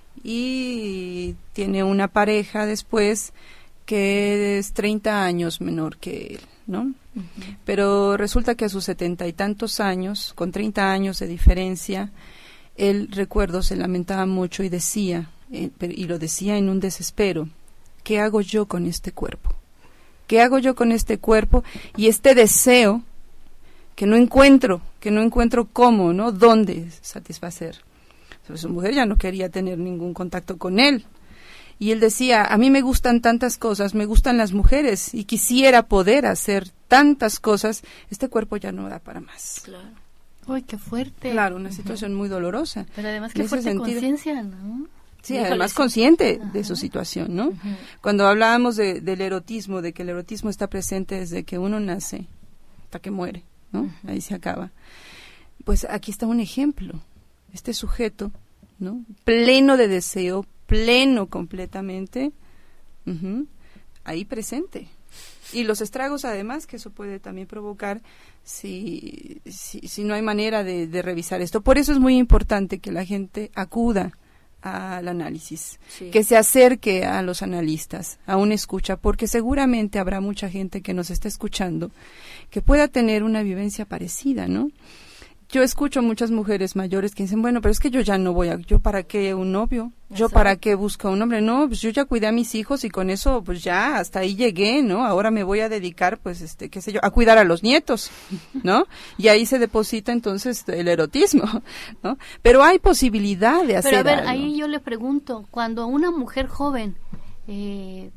y tiene una pareja después que es treinta años menor que él, ¿no? Uh-huh. Pero resulta que a sus setenta y tantos años, con treinta años de diferencia, él, recuerdo, se lamentaba mucho y decía, eh, y lo decía en un desespero, ¿qué hago yo con este cuerpo? ¿Qué hago yo con este cuerpo? Y este deseo que no encuentro, que no encuentro cómo, ¿no? ¿Dónde satisfacer? Su mujer ya no quería tener ningún contacto con él. Y él decía, a mí me gustan tantas cosas, me gustan las mujeres y quisiera poder hacer tantas cosas, este cuerpo ya no da para más. Claro. ¡Uy, qué fuerte! Claro, una situación muy dolorosa. Pero además En qué ese fuerte sentido- conciencia, ¿no? Sí, Híjole, además sí. consciente Ajá. de su situación, ¿no? Uh-huh. Cuando hablábamos de, del erotismo, de que el erotismo está presente desde que uno nace hasta que muere, ¿no? Uh-huh. Ahí se acaba. Pues aquí está un ejemplo. Este sujeto, ¿no? Pleno de deseo, pleno completamente, uh-huh, ahí presente. Y los estragos, además, que eso puede también provocar si, si, si no hay manera de, de revisar esto. Por eso es muy importante que la gente acuda al análisis, Sí. que se acerque a los analistas, a una escucha, porque seguramente habrá mucha gente que nos está escuchando que pueda tener una vivencia parecida, ¿no? yo escucho muchas mujeres mayores que dicen, bueno, pero es que yo ya no voy a, yo para qué un novio, yo Exacto. para qué busco un hombre, no, pues yo ya cuidé a mis hijos y con eso pues ya hasta ahí llegué, ¿no? Ahora me voy a dedicar pues este, qué sé yo, a cuidar a los nietos, ¿no? Y ahí se deposita entonces el erotismo, ¿no? Pero hay posibilidad de hacer Pero a ver, algo. ahí yo le pregunto, cuando una mujer joven eh,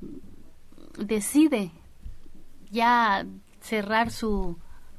decide ya cerrar su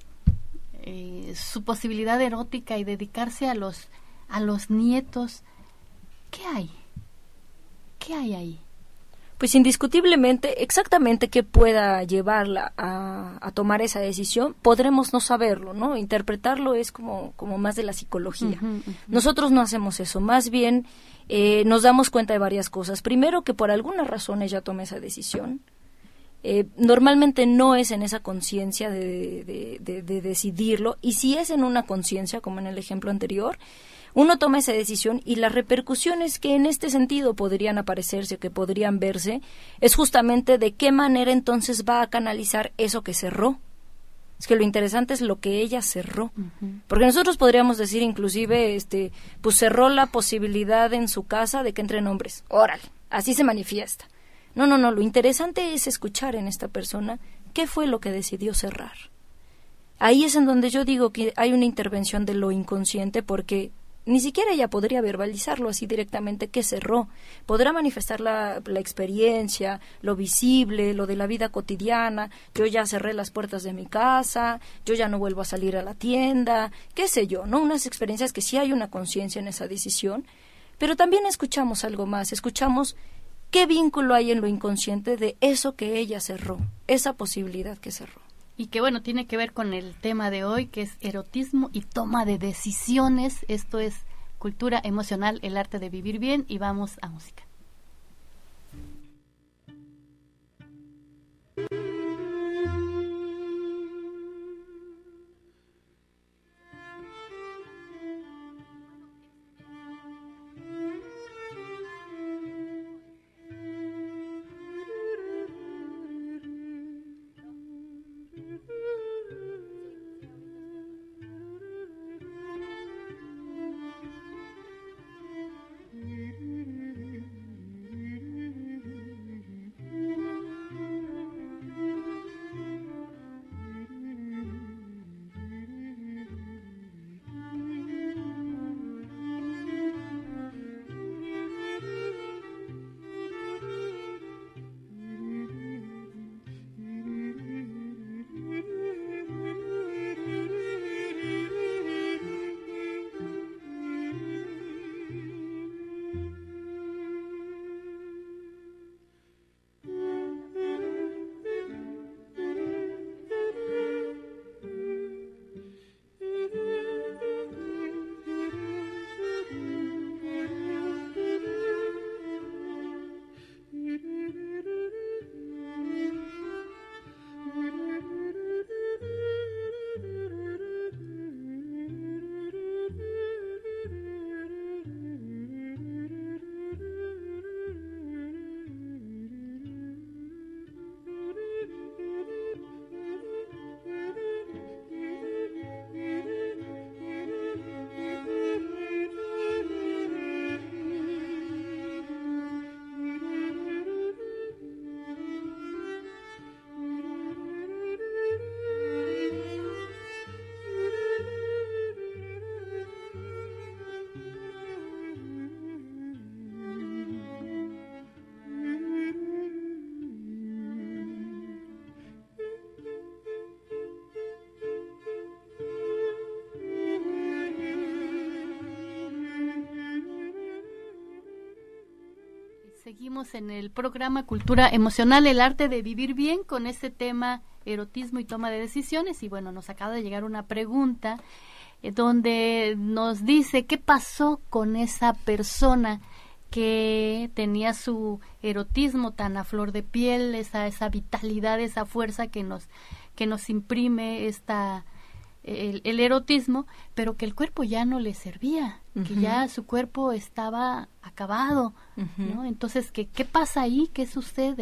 eh, su posibilidad erótica y dedicarse a los a los nietos, ¿qué hay? ¿Qué hay ahí? Pues indiscutiblemente, exactamente qué pueda llevarla a, a tomar esa decisión, podremos no saberlo, ¿no? Interpretarlo es como, como más de la psicología. Uh-huh, uh-huh. Nosotros no hacemos eso, más bien eh, nos damos cuenta de varias cosas. Primero, que por alguna razón ella tome esa decisión. Eh, normalmente no es en esa conciencia de, de, de, de decidirlo, y si es en una conciencia, como en el ejemplo anterior, uno toma esa decisión y las repercusiones que en este sentido podrían aparecerse o que podrían verse es justamente de qué manera entonces va a canalizar eso que cerró. Es que lo interesante es lo que ella cerró, uh-huh. porque nosotros podríamos decir inclusive, este, pues cerró la posibilidad en su casa de que entren hombres. Órale, así se manifiesta. No, no, no, lo interesante es escuchar en esta persona qué fue lo que decidió cerrar. Ahí es en donde yo digo que hay una intervención de lo inconsciente, porque ni siquiera ella podría verbalizarlo así directamente que cerró. Podrá manifestar la, la experiencia, lo visible, lo de la vida cotidiana. Yo ya cerré las puertas de mi casa, yo ya no vuelvo a salir a la tienda, qué sé yo, ¿no? Unas experiencias que sí hay una conciencia en esa decisión, pero también escuchamos algo más, escuchamos qué vínculo hay en lo inconsciente de eso que ella cerró, esa posibilidad que cerró. Y que bueno, tiene que ver con el tema de hoy, que es erotismo y toma de decisiones. Esto es Cultura Emocional, el arte de vivir bien, y vamos a música. Seguimos en el programa Cultura Emocional, el arte de vivir bien, con este tema erotismo y toma de decisiones. Y bueno, nos acaba de llegar una pregunta eh, donde nos dice qué pasó con esa persona que tenía su erotismo tan a flor de piel, esa esa vitalidad, esa fuerza que nos que nos imprime esta el, el erotismo, pero que el cuerpo ya no le servía, uh-huh. que ya su cuerpo estaba acabado, uh-huh. ¿no? Entonces, ¿qué, qué pasa ahí? ¿Qué sucede, no?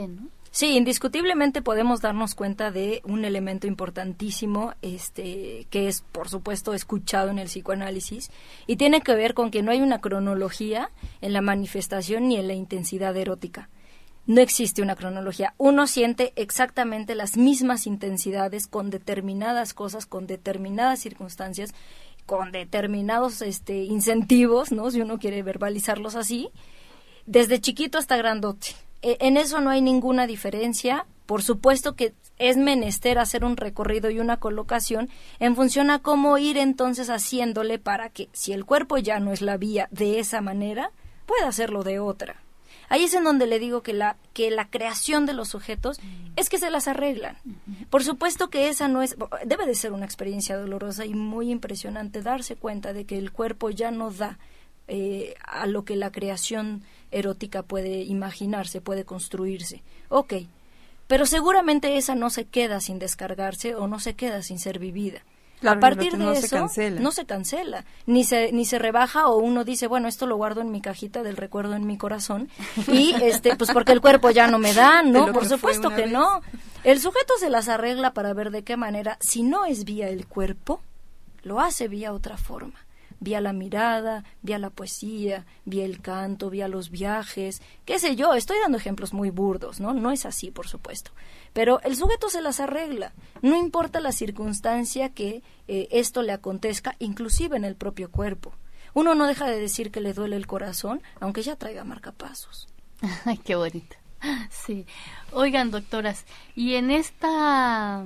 Sí, indiscutiblemente podemos darnos cuenta de un elemento importantísimo, este, que es, por supuesto, escuchado en el psicoanálisis, y tiene que ver con que no hay una cronología en la manifestación ni en la intensidad erótica. No existe una cronología. Uno siente exactamente las mismas intensidades con determinadas cosas, con determinadas circunstancias, con determinados este, incentivos, ¿no? Si uno quiere verbalizarlos así, desde chiquito hasta grandote. En eso no hay ninguna diferencia. Por supuesto que es menester hacer un recorrido y una colocación en función a cómo ir entonces haciéndole para que, si el cuerpo ya no es la vía de esa manera, pueda hacerlo de otra. Ahí es en donde le digo que la que la creación de los sujetos es que se las arreglan. Por supuesto que esa no es, debe de ser una experiencia dolorosa y muy impresionante darse cuenta de que el cuerpo ya no da eh, a lo que la creación erótica puede imaginarse, puede construirse. Ok, pero seguramente esa no se queda sin descargarse o no se queda sin ser vivida. Claro, a partir no de se eso, cancela. no se cancela, ni se ni se rebaja, o uno dice, bueno, esto lo guardo en mi cajita del recuerdo en mi corazón, y este pues porque el cuerpo ya no me da, no, por supuesto que vez. no. El sujeto se las arregla para ver de qué manera, si no es vía el cuerpo, lo hace vía otra forma. Vía la mirada, vía la poesía, vía el canto, vía los viajes, qué sé yo, estoy dando ejemplos muy burdos, ¿no? No es así, por supuesto. Pero el sujeto se las arregla, no importa la circunstancia que eh, esto le acontezca, inclusive en el propio cuerpo. Uno no deja de decir que le duele el corazón, aunque ya traiga marcapasos. Ay, qué bonito. Sí. Oigan, doctoras, y en esta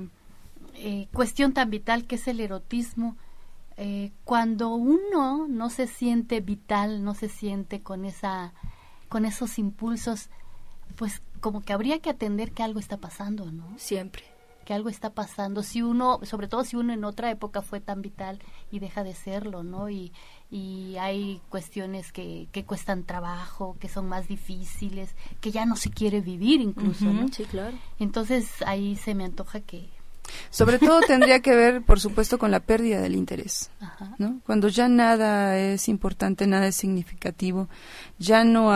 eh, cuestión tan vital que es el erotismo, Eh, cuando uno no se siente vital, no se siente con esa, con esos impulsos, pues como que habría que atender que algo está pasando, ¿no? Siempre. Que algo está pasando. Si uno, sobre todo si uno en otra época fue tan vital y deja de serlo, ¿no? Y, y hay cuestiones que, que cuestan trabajo, que son más difíciles, que ya no se quiere vivir incluso, Uh-huh, ¿no? sí, claro. Entonces ahí se me antoja que Sobre todo tendría que ver, por supuesto, con la pérdida del interés, Ajá. ¿no? Cuando ya nada es importante, nada es significativo, ya no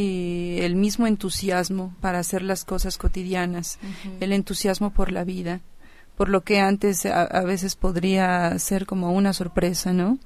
hay el mismo entusiasmo para hacer las cosas cotidianas, uh-huh. el entusiasmo por la vida, por lo que antes a, a veces podría ser como una sorpresa, ¿no?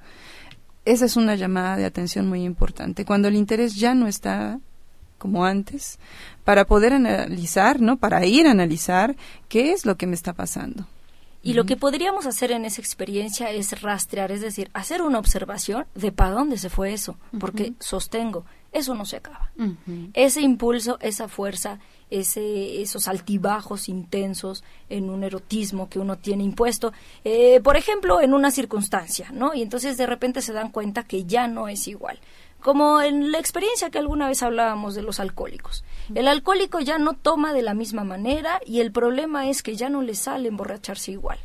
Esa es una llamada de atención muy importante. Cuando el interés ya no está como antes, para poder analizar, ¿no? Para ir a analizar qué es lo que me está pasando. Y uh-huh. lo que podríamos hacer en esa experiencia es rastrear, es decir, hacer una observación de para dónde se fue eso, uh-huh. porque sostengo, eso no se acaba. Uh-huh. Ese impulso, esa fuerza, ese, esos altibajos intensos en un erotismo que uno tiene impuesto, eh, por ejemplo, en una circunstancia, ¿no? Y entonces de repente se dan cuenta que ya no es igual. Como en la experiencia que alguna vez hablábamos de los alcohólicos. El alcohólico ya no toma de la misma manera y el problema es que ya no le sale emborracharse igual.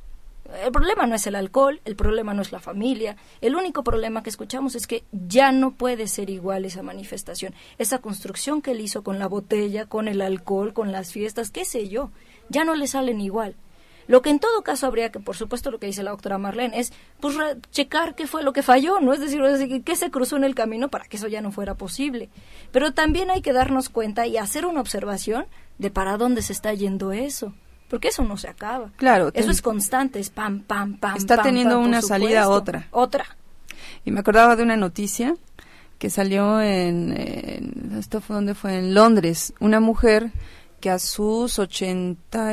El problema no es el alcohol, el problema no es la familia, el único problema que escuchamos es que ya no puede ser igual esa manifestación, esa construcción que él hizo con la botella, con el alcohol, con las fiestas, qué sé yo, ya no le salen igual. Lo que en todo caso habría que, por supuesto, lo que dice la doctora Marlene, es pues re- checar qué fue lo que falló, ¿no? Es decir, es decir, qué se cruzó en el camino para que eso ya no fuera posible. Pero también hay que darnos cuenta y hacer una observación de para dónde se está yendo eso. Porque eso no se acaba. Claro. Eso es constante, es pam, pam, pam, Está pam, teniendo pam, una por salida supuesto. otra. Otra. Y me acordaba de una noticia que salió en, en esto fue donde fue en Londres, una mujer que a sus ochenta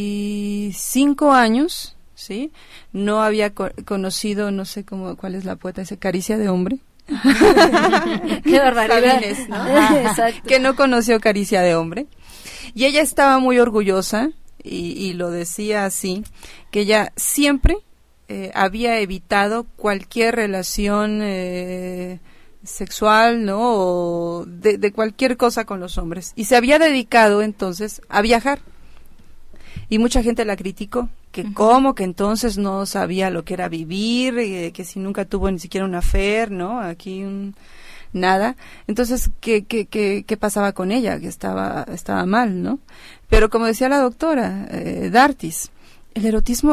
y cinco años, ¿sí? No había co- conocido, no sé cómo, cuál es la poeta, ese Caricia de hombre. Qué barbaridad. Sabines, ¿no? Exacto. Que no conoció Caricia de hombre. Y ella estaba muy orgullosa, y, y lo decía así, que ella siempre eh, había evitado cualquier relación eh, sexual, ¿no? O de, de cualquier cosa con los hombres. Y se había dedicado entonces a viajar. Y mucha gente la criticó, que uh-huh. cómo, que entonces no sabía lo que era vivir, eh, que si nunca tuvo ni siquiera un affair, ¿no? Aquí un, nada. Entonces, ¿qué, qué, qué, qué pasaba con ella? Que estaba, estaba mal, ¿no? Pero como decía la doctora eh, D'Artis, el erotismo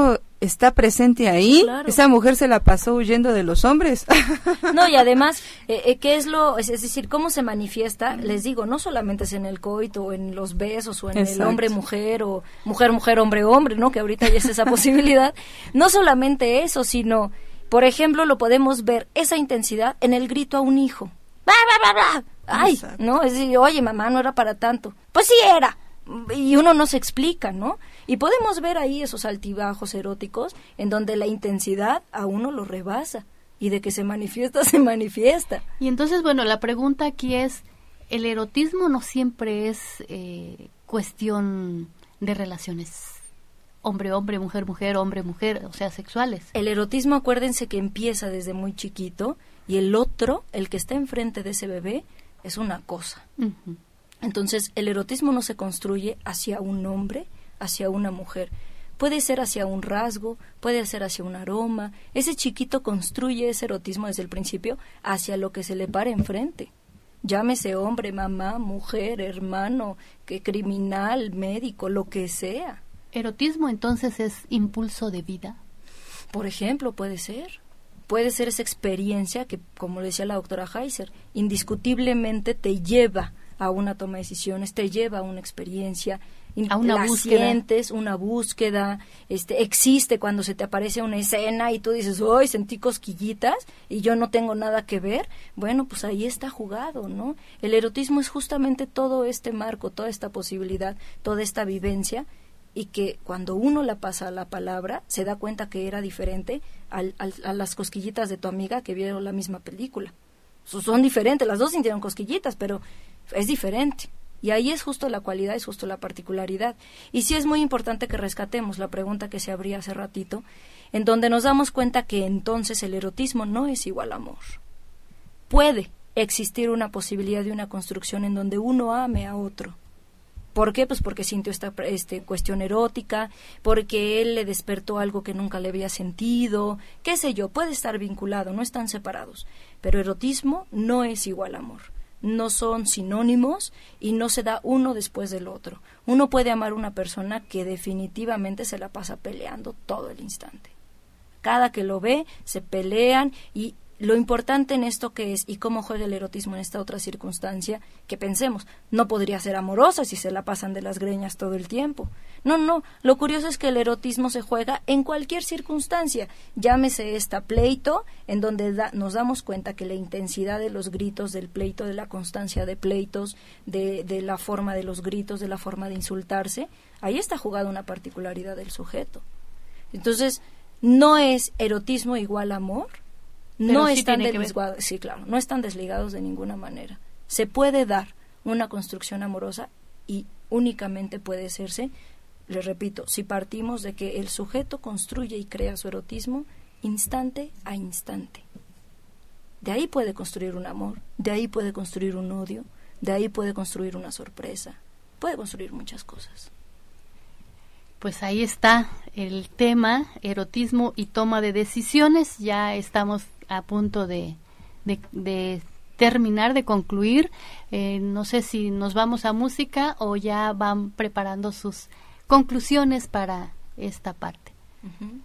está presente ahí, claro. Esa mujer se la pasó huyendo de los hombres. No, y además, eh, eh, ¿qué es lo, es, es decir, cómo se manifiesta? Les digo, no solamente es en el coito, o en los besos, o en Exacto. el hombre-mujer, o mujer-mujer, hombre-hombre, ¿no? Que ahorita ya es esa posibilidad. No solamente eso, sino, por ejemplo, lo podemos ver, esa intensidad en el grito a un hijo. ¡Bla, bla, bla, bla! ¡Ay! Exacto. ¿No? Es decir, oye, mamá, no era para tanto. Pues sí era. Y uno no se explica, ¿no? Y podemos ver ahí esos altibajos eróticos en donde la intensidad a uno lo rebasa y de que se manifiesta, se manifiesta. Y entonces, bueno, la pregunta aquí es, ¿el erotismo no siempre es eh, cuestión de relaciones hombre-hombre, mujer-mujer, hombre-mujer, o sea, sexuales? El erotismo, acuérdense que empieza desde muy chiquito y el otro, el que está enfrente de ese bebé, es una cosa. Uh-huh. Entonces, el erotismo no se construye hacia un hombre, hacia una mujer. Puede ser hacia un rasgo, puede ser hacia un aroma. Ese chiquito construye ese erotismo desde el principio hacia lo que se le para enfrente. Llámese hombre, mamá, mujer, hermano, que criminal, médico, lo que sea. ¿Erotismo entonces es impulso de vida? Por ejemplo, puede ser. Puede ser esa experiencia que, como decía la doctora Heiser, indiscutiblemente te lleva a una toma de decisiones, te lleva a una experiencia, a una la búsqueda. Sientes, una búsqueda, este, existe cuando se te aparece una escena y tú dices, ¡ay, sentí cosquillitas y yo no tengo nada que ver! Bueno, pues ahí está jugado, ¿no? El erotismo es justamente todo este marco, toda esta posibilidad, toda esta vivencia, y que cuando uno la pasa a la palabra, se da cuenta que era diferente al, al, a las cosquillitas de tu amiga que vieron la misma película. Son diferentes, las dos sintieron cosquillitas, pero es diferente. Y ahí es justo la cualidad, es justo la particularidad. Y sí es muy importante que rescatemos la pregunta que se abría hace ratito, en donde nos damos cuenta que entonces el erotismo no es igual a amor. Puede existir una posibilidad de una construcción en donde uno ame a otro. ¿Por qué? Pues porque sintió esta este, cuestión erótica, porque él le despertó algo que nunca le había sentido, qué sé yo, puede estar vinculado, no están separados. Pero erotismo no es igual a amor. No son sinónimos y no se da uno después del otro. Uno puede amar a una persona que definitivamente se la pasa peleando todo el instante. Cada que lo ve, se pelean, y lo importante en esto que es y cómo juega el erotismo en esta otra circunstancia, que pensemos, no podría ser amorosa si se la pasan de las greñas todo el tiempo. No, no, lo curioso es que el erotismo se juega en cualquier circunstancia, llámese esta pleito, en donde da, nos damos cuenta que la intensidad de los gritos del pleito, de la constancia de pleitos, de, de la forma de los gritos, de la forma de insultarse, ahí está jugada una particularidad del sujeto. Entonces, no es erotismo igual amor, no sí están desligados, sí, claro, no están desligados de ninguna manera. Se puede dar una construcción amorosa y únicamente puede hacerse, les repito, si partimos de que el sujeto construye y crea su erotismo instante a instante. De ahí puede construir un amor, de ahí puede construir un odio, de ahí puede construir una sorpresa, puede construir muchas cosas. Pues ahí está el tema, erotismo y toma de decisiones. Ya estamos a punto de, de, de terminar, de concluir. Eh, no sé si nos vamos a música o ya van preparando sus conclusiones para esta parte. Uh-huh.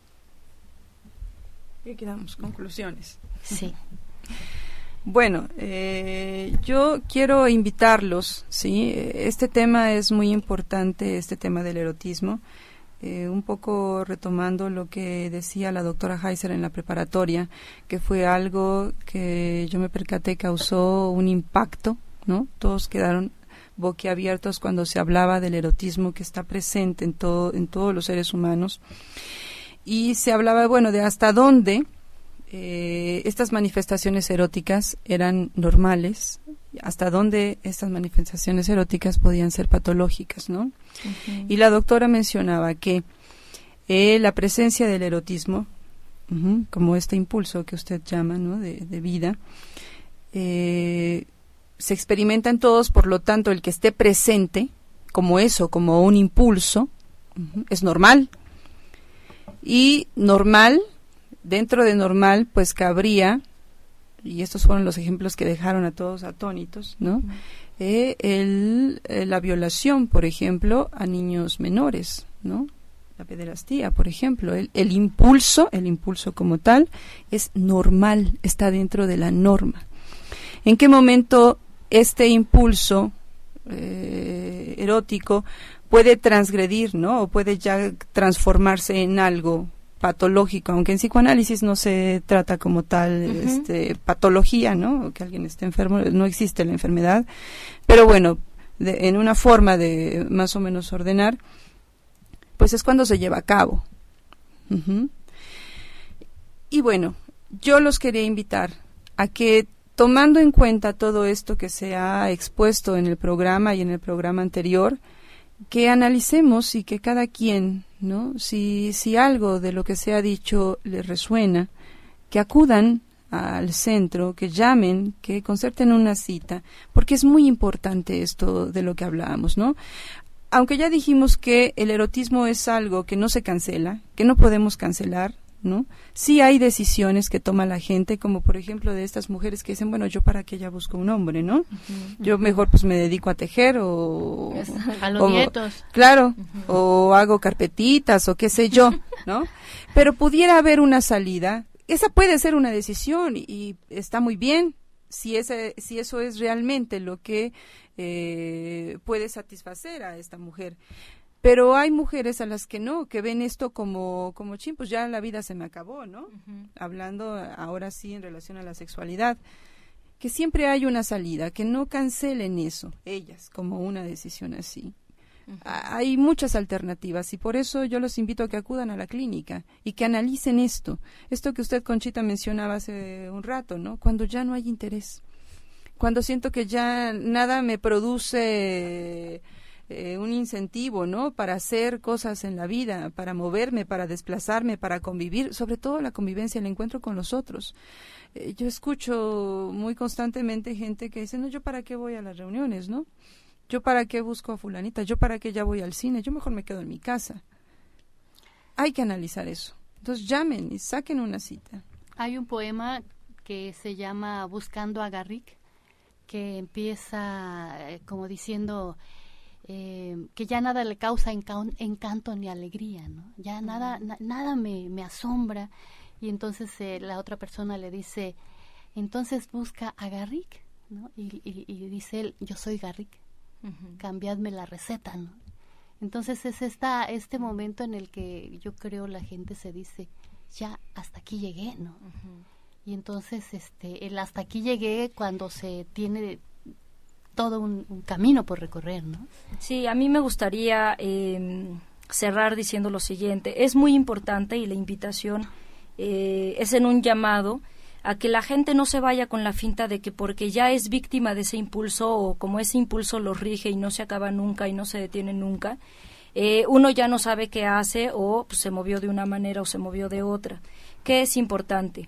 ¿Qué quedamos? Conclusiones. Sí. Bueno, eh, yo quiero invitarlos, ¿sí? Este tema es muy importante, este tema del erotismo, eh, un poco retomando lo que decía la doctora Heiser en la preparatoria, que fue algo que yo me percaté causó un impacto, ¿no? Todos quedaron boquiabiertos cuando se hablaba del erotismo que está presente en todo, en todos los seres humanos, y se hablaba, bueno, de hasta dónde Eh, estas manifestaciones eróticas eran normales, hasta dónde estas manifestaciones eróticas podían ser patológicas, ¿no? Uh-huh. Y la doctora mencionaba que eh, la presencia del erotismo, uh-huh, como este impulso que usted llama, ¿no?, de, de vida, eh, se experimenta en todos, por lo tanto, el que esté presente, como eso, como un impulso, uh-huh, es normal. Y normal, dentro de normal, pues cabría, y estos fueron los ejemplos que dejaron a todos atónitos, ¿no? Uh-huh. eh, el, eh, la violación, por ejemplo, a niños menores, ¿no? la pederastía, por ejemplo. El, el impulso, el impulso como tal, es normal, está dentro de la norma. ¿En qué momento este impulso eh, erótico puede transgredir, ¿no? O puede ya transformarse en algo patológico, aunque en psicoanálisis no se trata como tal uh-huh. este, patología, ¿no? Que alguien esté enfermo, no existe la enfermedad, pero bueno, de, en una forma de más o menos ordenar, pues es cuando se lleva a cabo. Uh-huh. Y bueno, yo los quería invitar a que, tomando en cuenta todo esto que se ha expuesto en el programa y en el programa anterior, que analicemos y que cada quien, ¿no? Si, si algo de lo que se ha dicho les resuena, que acudan al centro, que llamen, que concerten una cita, porque es muy importante esto de lo que hablábamos, ¿no? Aunque ya dijimos que el erotismo es algo que no se cancela, que no podemos cancelar, ¿no? Sí hay decisiones que toma la gente, como por ejemplo de estas mujeres que dicen, bueno, yo para qué ya busco un hombre, ¿no? Uh-huh. Yo mejor pues me dedico a tejer o... A los o, nietos. Claro, uh-huh. o hago carpetitas o qué sé yo, ¿no? Pero pudiera haber una salida, esa puede ser una decisión y, y está muy bien, si, ese, si eso es realmente lo que eh, puede satisfacer a esta mujer. Pero hay mujeres a las que no, que ven esto como, como chin, pues ya la vida se me acabó, ¿no? Uh-huh. Hablando ahora sí en relación a la sexualidad, que siempre hay una salida, que no cancelen eso, ellas, como una decisión así. Uh-huh. Hay muchas alternativas y por eso yo los invito a que acudan a la clínica y que analicen esto. Esto que usted, Conchita, mencionaba hace un rato, ¿no? Cuando ya no hay interés, cuando siento que ya nada me produce... Eh, un incentivo, ¿no? Para hacer cosas en la vida, para moverme, para desplazarme, para convivir, sobre todo la convivencia, el encuentro con los otros. Eh, yo escucho muy constantemente gente que dice, no, yo para qué voy a las reuniones, ¿no? Yo para qué busco a fulanita, yo para qué ya voy al cine, yo mejor me quedo en mi casa. Hay que analizar eso. Entonces llamen y saquen una cita. Hay un poema que se llama Buscando a Garrick, que empieza eh, como diciendo... Eh, que ya nada le causa enca- encanto ni alegría, ¿no? Ya uh-huh. nada na- nada me, me asombra. Y entonces eh, la otra persona le dice, entonces busca a Garrick, ¿no? Y, y, y dice él, yo soy Garrick, uh-huh. cambiadme la receta, ¿no? Entonces es esta este momento en el que yo creo la gente se dice, ya hasta aquí llegué, ¿no? Uh-huh. Y entonces este el hasta aquí llegué cuando se tiene todo un, un camino por recorrer, ¿no? Sí, a mí me gustaría eh, cerrar diciendo lo siguiente. Es muy importante y la invitación eh, es en un llamado a que la gente no se vaya con la finta de que porque ya es víctima de ese impulso o como ese impulso lo rige y no se acaba nunca y no se detiene nunca, eh, uno ya no sabe qué hace o pues, se movió de una manera o se movió de otra. ¿Qué es importante?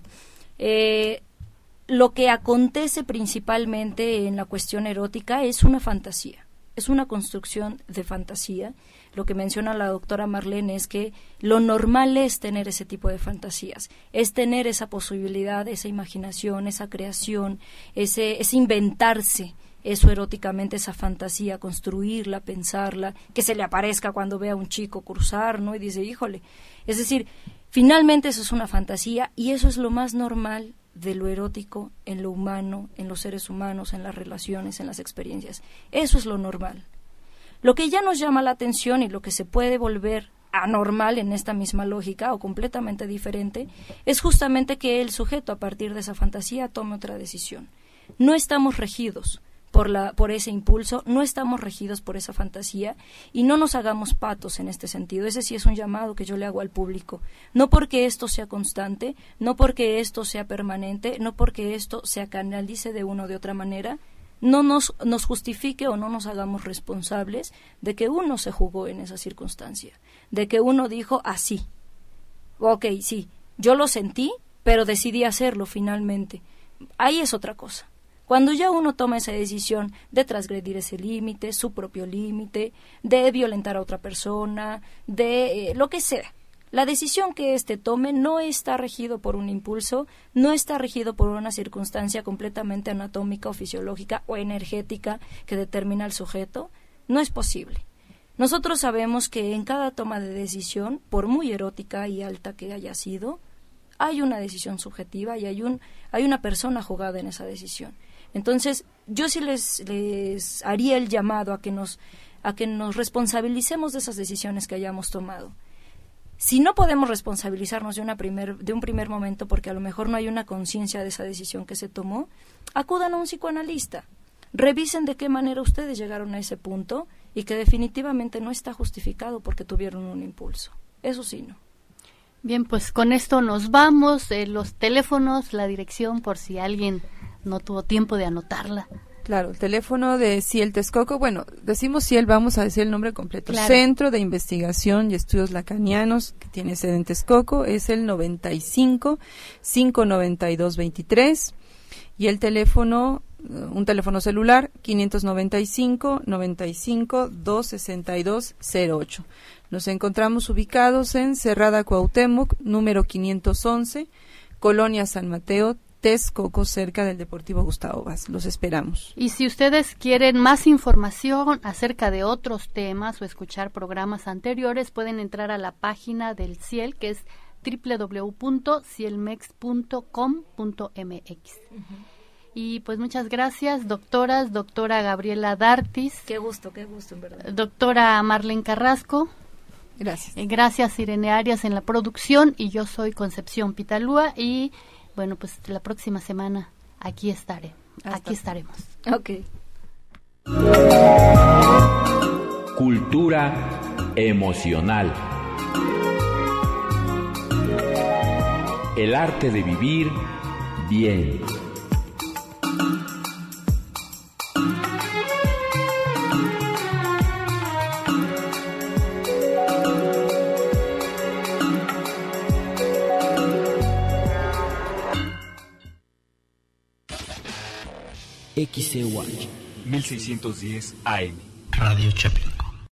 Eh, Lo que acontece principalmente en la cuestión erótica es una fantasía, es una construcción de fantasía. Lo que menciona la doctora Marlene es que lo normal es tener ese tipo de fantasías, es tener esa posibilidad, esa imaginación, esa creación, ese, ese inventarse eso eróticamente, esa fantasía, construirla, pensarla, que se le aparezca cuando ve a un chico cruzar, ¿no? Y dice, híjole. Es decir, finalmente eso es una fantasía y eso es lo más normal de lo erótico en lo humano, en los seres humanos, en las relaciones, en las experiencias. Eso es lo normal. Lo que ya nos llama la atención y lo que se puede volver anormal en esta misma lógica o completamente diferente es justamente que el sujeto a partir de esa fantasía tome otra decisión. No estamos regidos por la por ese impulso, no estamos regidos por esa fantasía y no nos hagamos patos en este sentido. Ese sí es un llamado que yo le hago al público. No porque esto sea constante, no porque esto sea permanente, no porque esto se canalice de una o de otra manera, no nos, nos justifique o no nos hagamos responsables de que uno se jugó en esa circunstancia, de que uno dijo así. Ok, sí, yo lo sentí, pero decidí hacerlo finalmente. Ahí es otra cosa. Cuando ya uno toma esa decisión de transgredir ese límite, su propio límite, de violentar a otra persona, de eh, lo que sea, la decisión que éste tome no está regido por un impulso, no está regido por una circunstancia completamente anatómica o fisiológica o energética que determina al sujeto, no es posible. Nosotros sabemos que en cada toma de decisión, por muy erótica y alta que haya sido, hay una decisión subjetiva y hay un hay una persona jugada en esa decisión. Entonces, yo sí les, les haría el llamado a que nos a que nos responsabilicemos de esas decisiones que hayamos tomado. Si no podemos responsabilizarnos de una primer de un primer momento porque a lo mejor no hay una conciencia de esa decisión que se tomó, acudan a un psicoanalista. Revisen de qué manera ustedes llegaron a ese punto y que definitivamente no está justificado porque tuvieron un impulso. Eso sí, no. Bien, pues con esto nos vamos. Eh, los teléfonos, la dirección, por si alguien no tuvo tiempo de anotarla. Claro, el teléfono de Ciel Texcoco, bueno, decimos Ciel, vamos a decir el nombre completo. Claro. Centro de Investigación y Estudios Lacanianos, que tiene sede en Texcoco, es el noventa y cinco, cinco noventa y dos, veintitrés, y el teléfono, un teléfono celular, quinientos noventa y cinco, noventa y cinco, doscientos sesenta y dos, cero ocho. Nos encontramos ubicados en Cerrada Cuauhtémoc, número quinientos once, Colonia San Mateo, Texcoco, cerca del Deportivo Gustavo Vaz. Los esperamos. Y si ustedes quieren más información acerca de otros temas o escuchar programas anteriores, pueden entrar a la página del CIEL, que es doble u doble u doble u punto cielmex punto com punto m x. Uh-huh. Y pues muchas gracias, doctoras, doctora Gabriela D'Artis. Qué gusto, qué gusto, en verdad. Doctora Marlene Carrasco. Gracias. Eh, gracias, Irene Arias, en la producción, y yo soy Concepción Pitalúa, y bueno, pues la próxima semana aquí estaré, Hasta aquí estaremos. Ok. Cultura emocional. El arte de vivir bien. X C Watch mil seiscientos diez A M Radio Chaplin.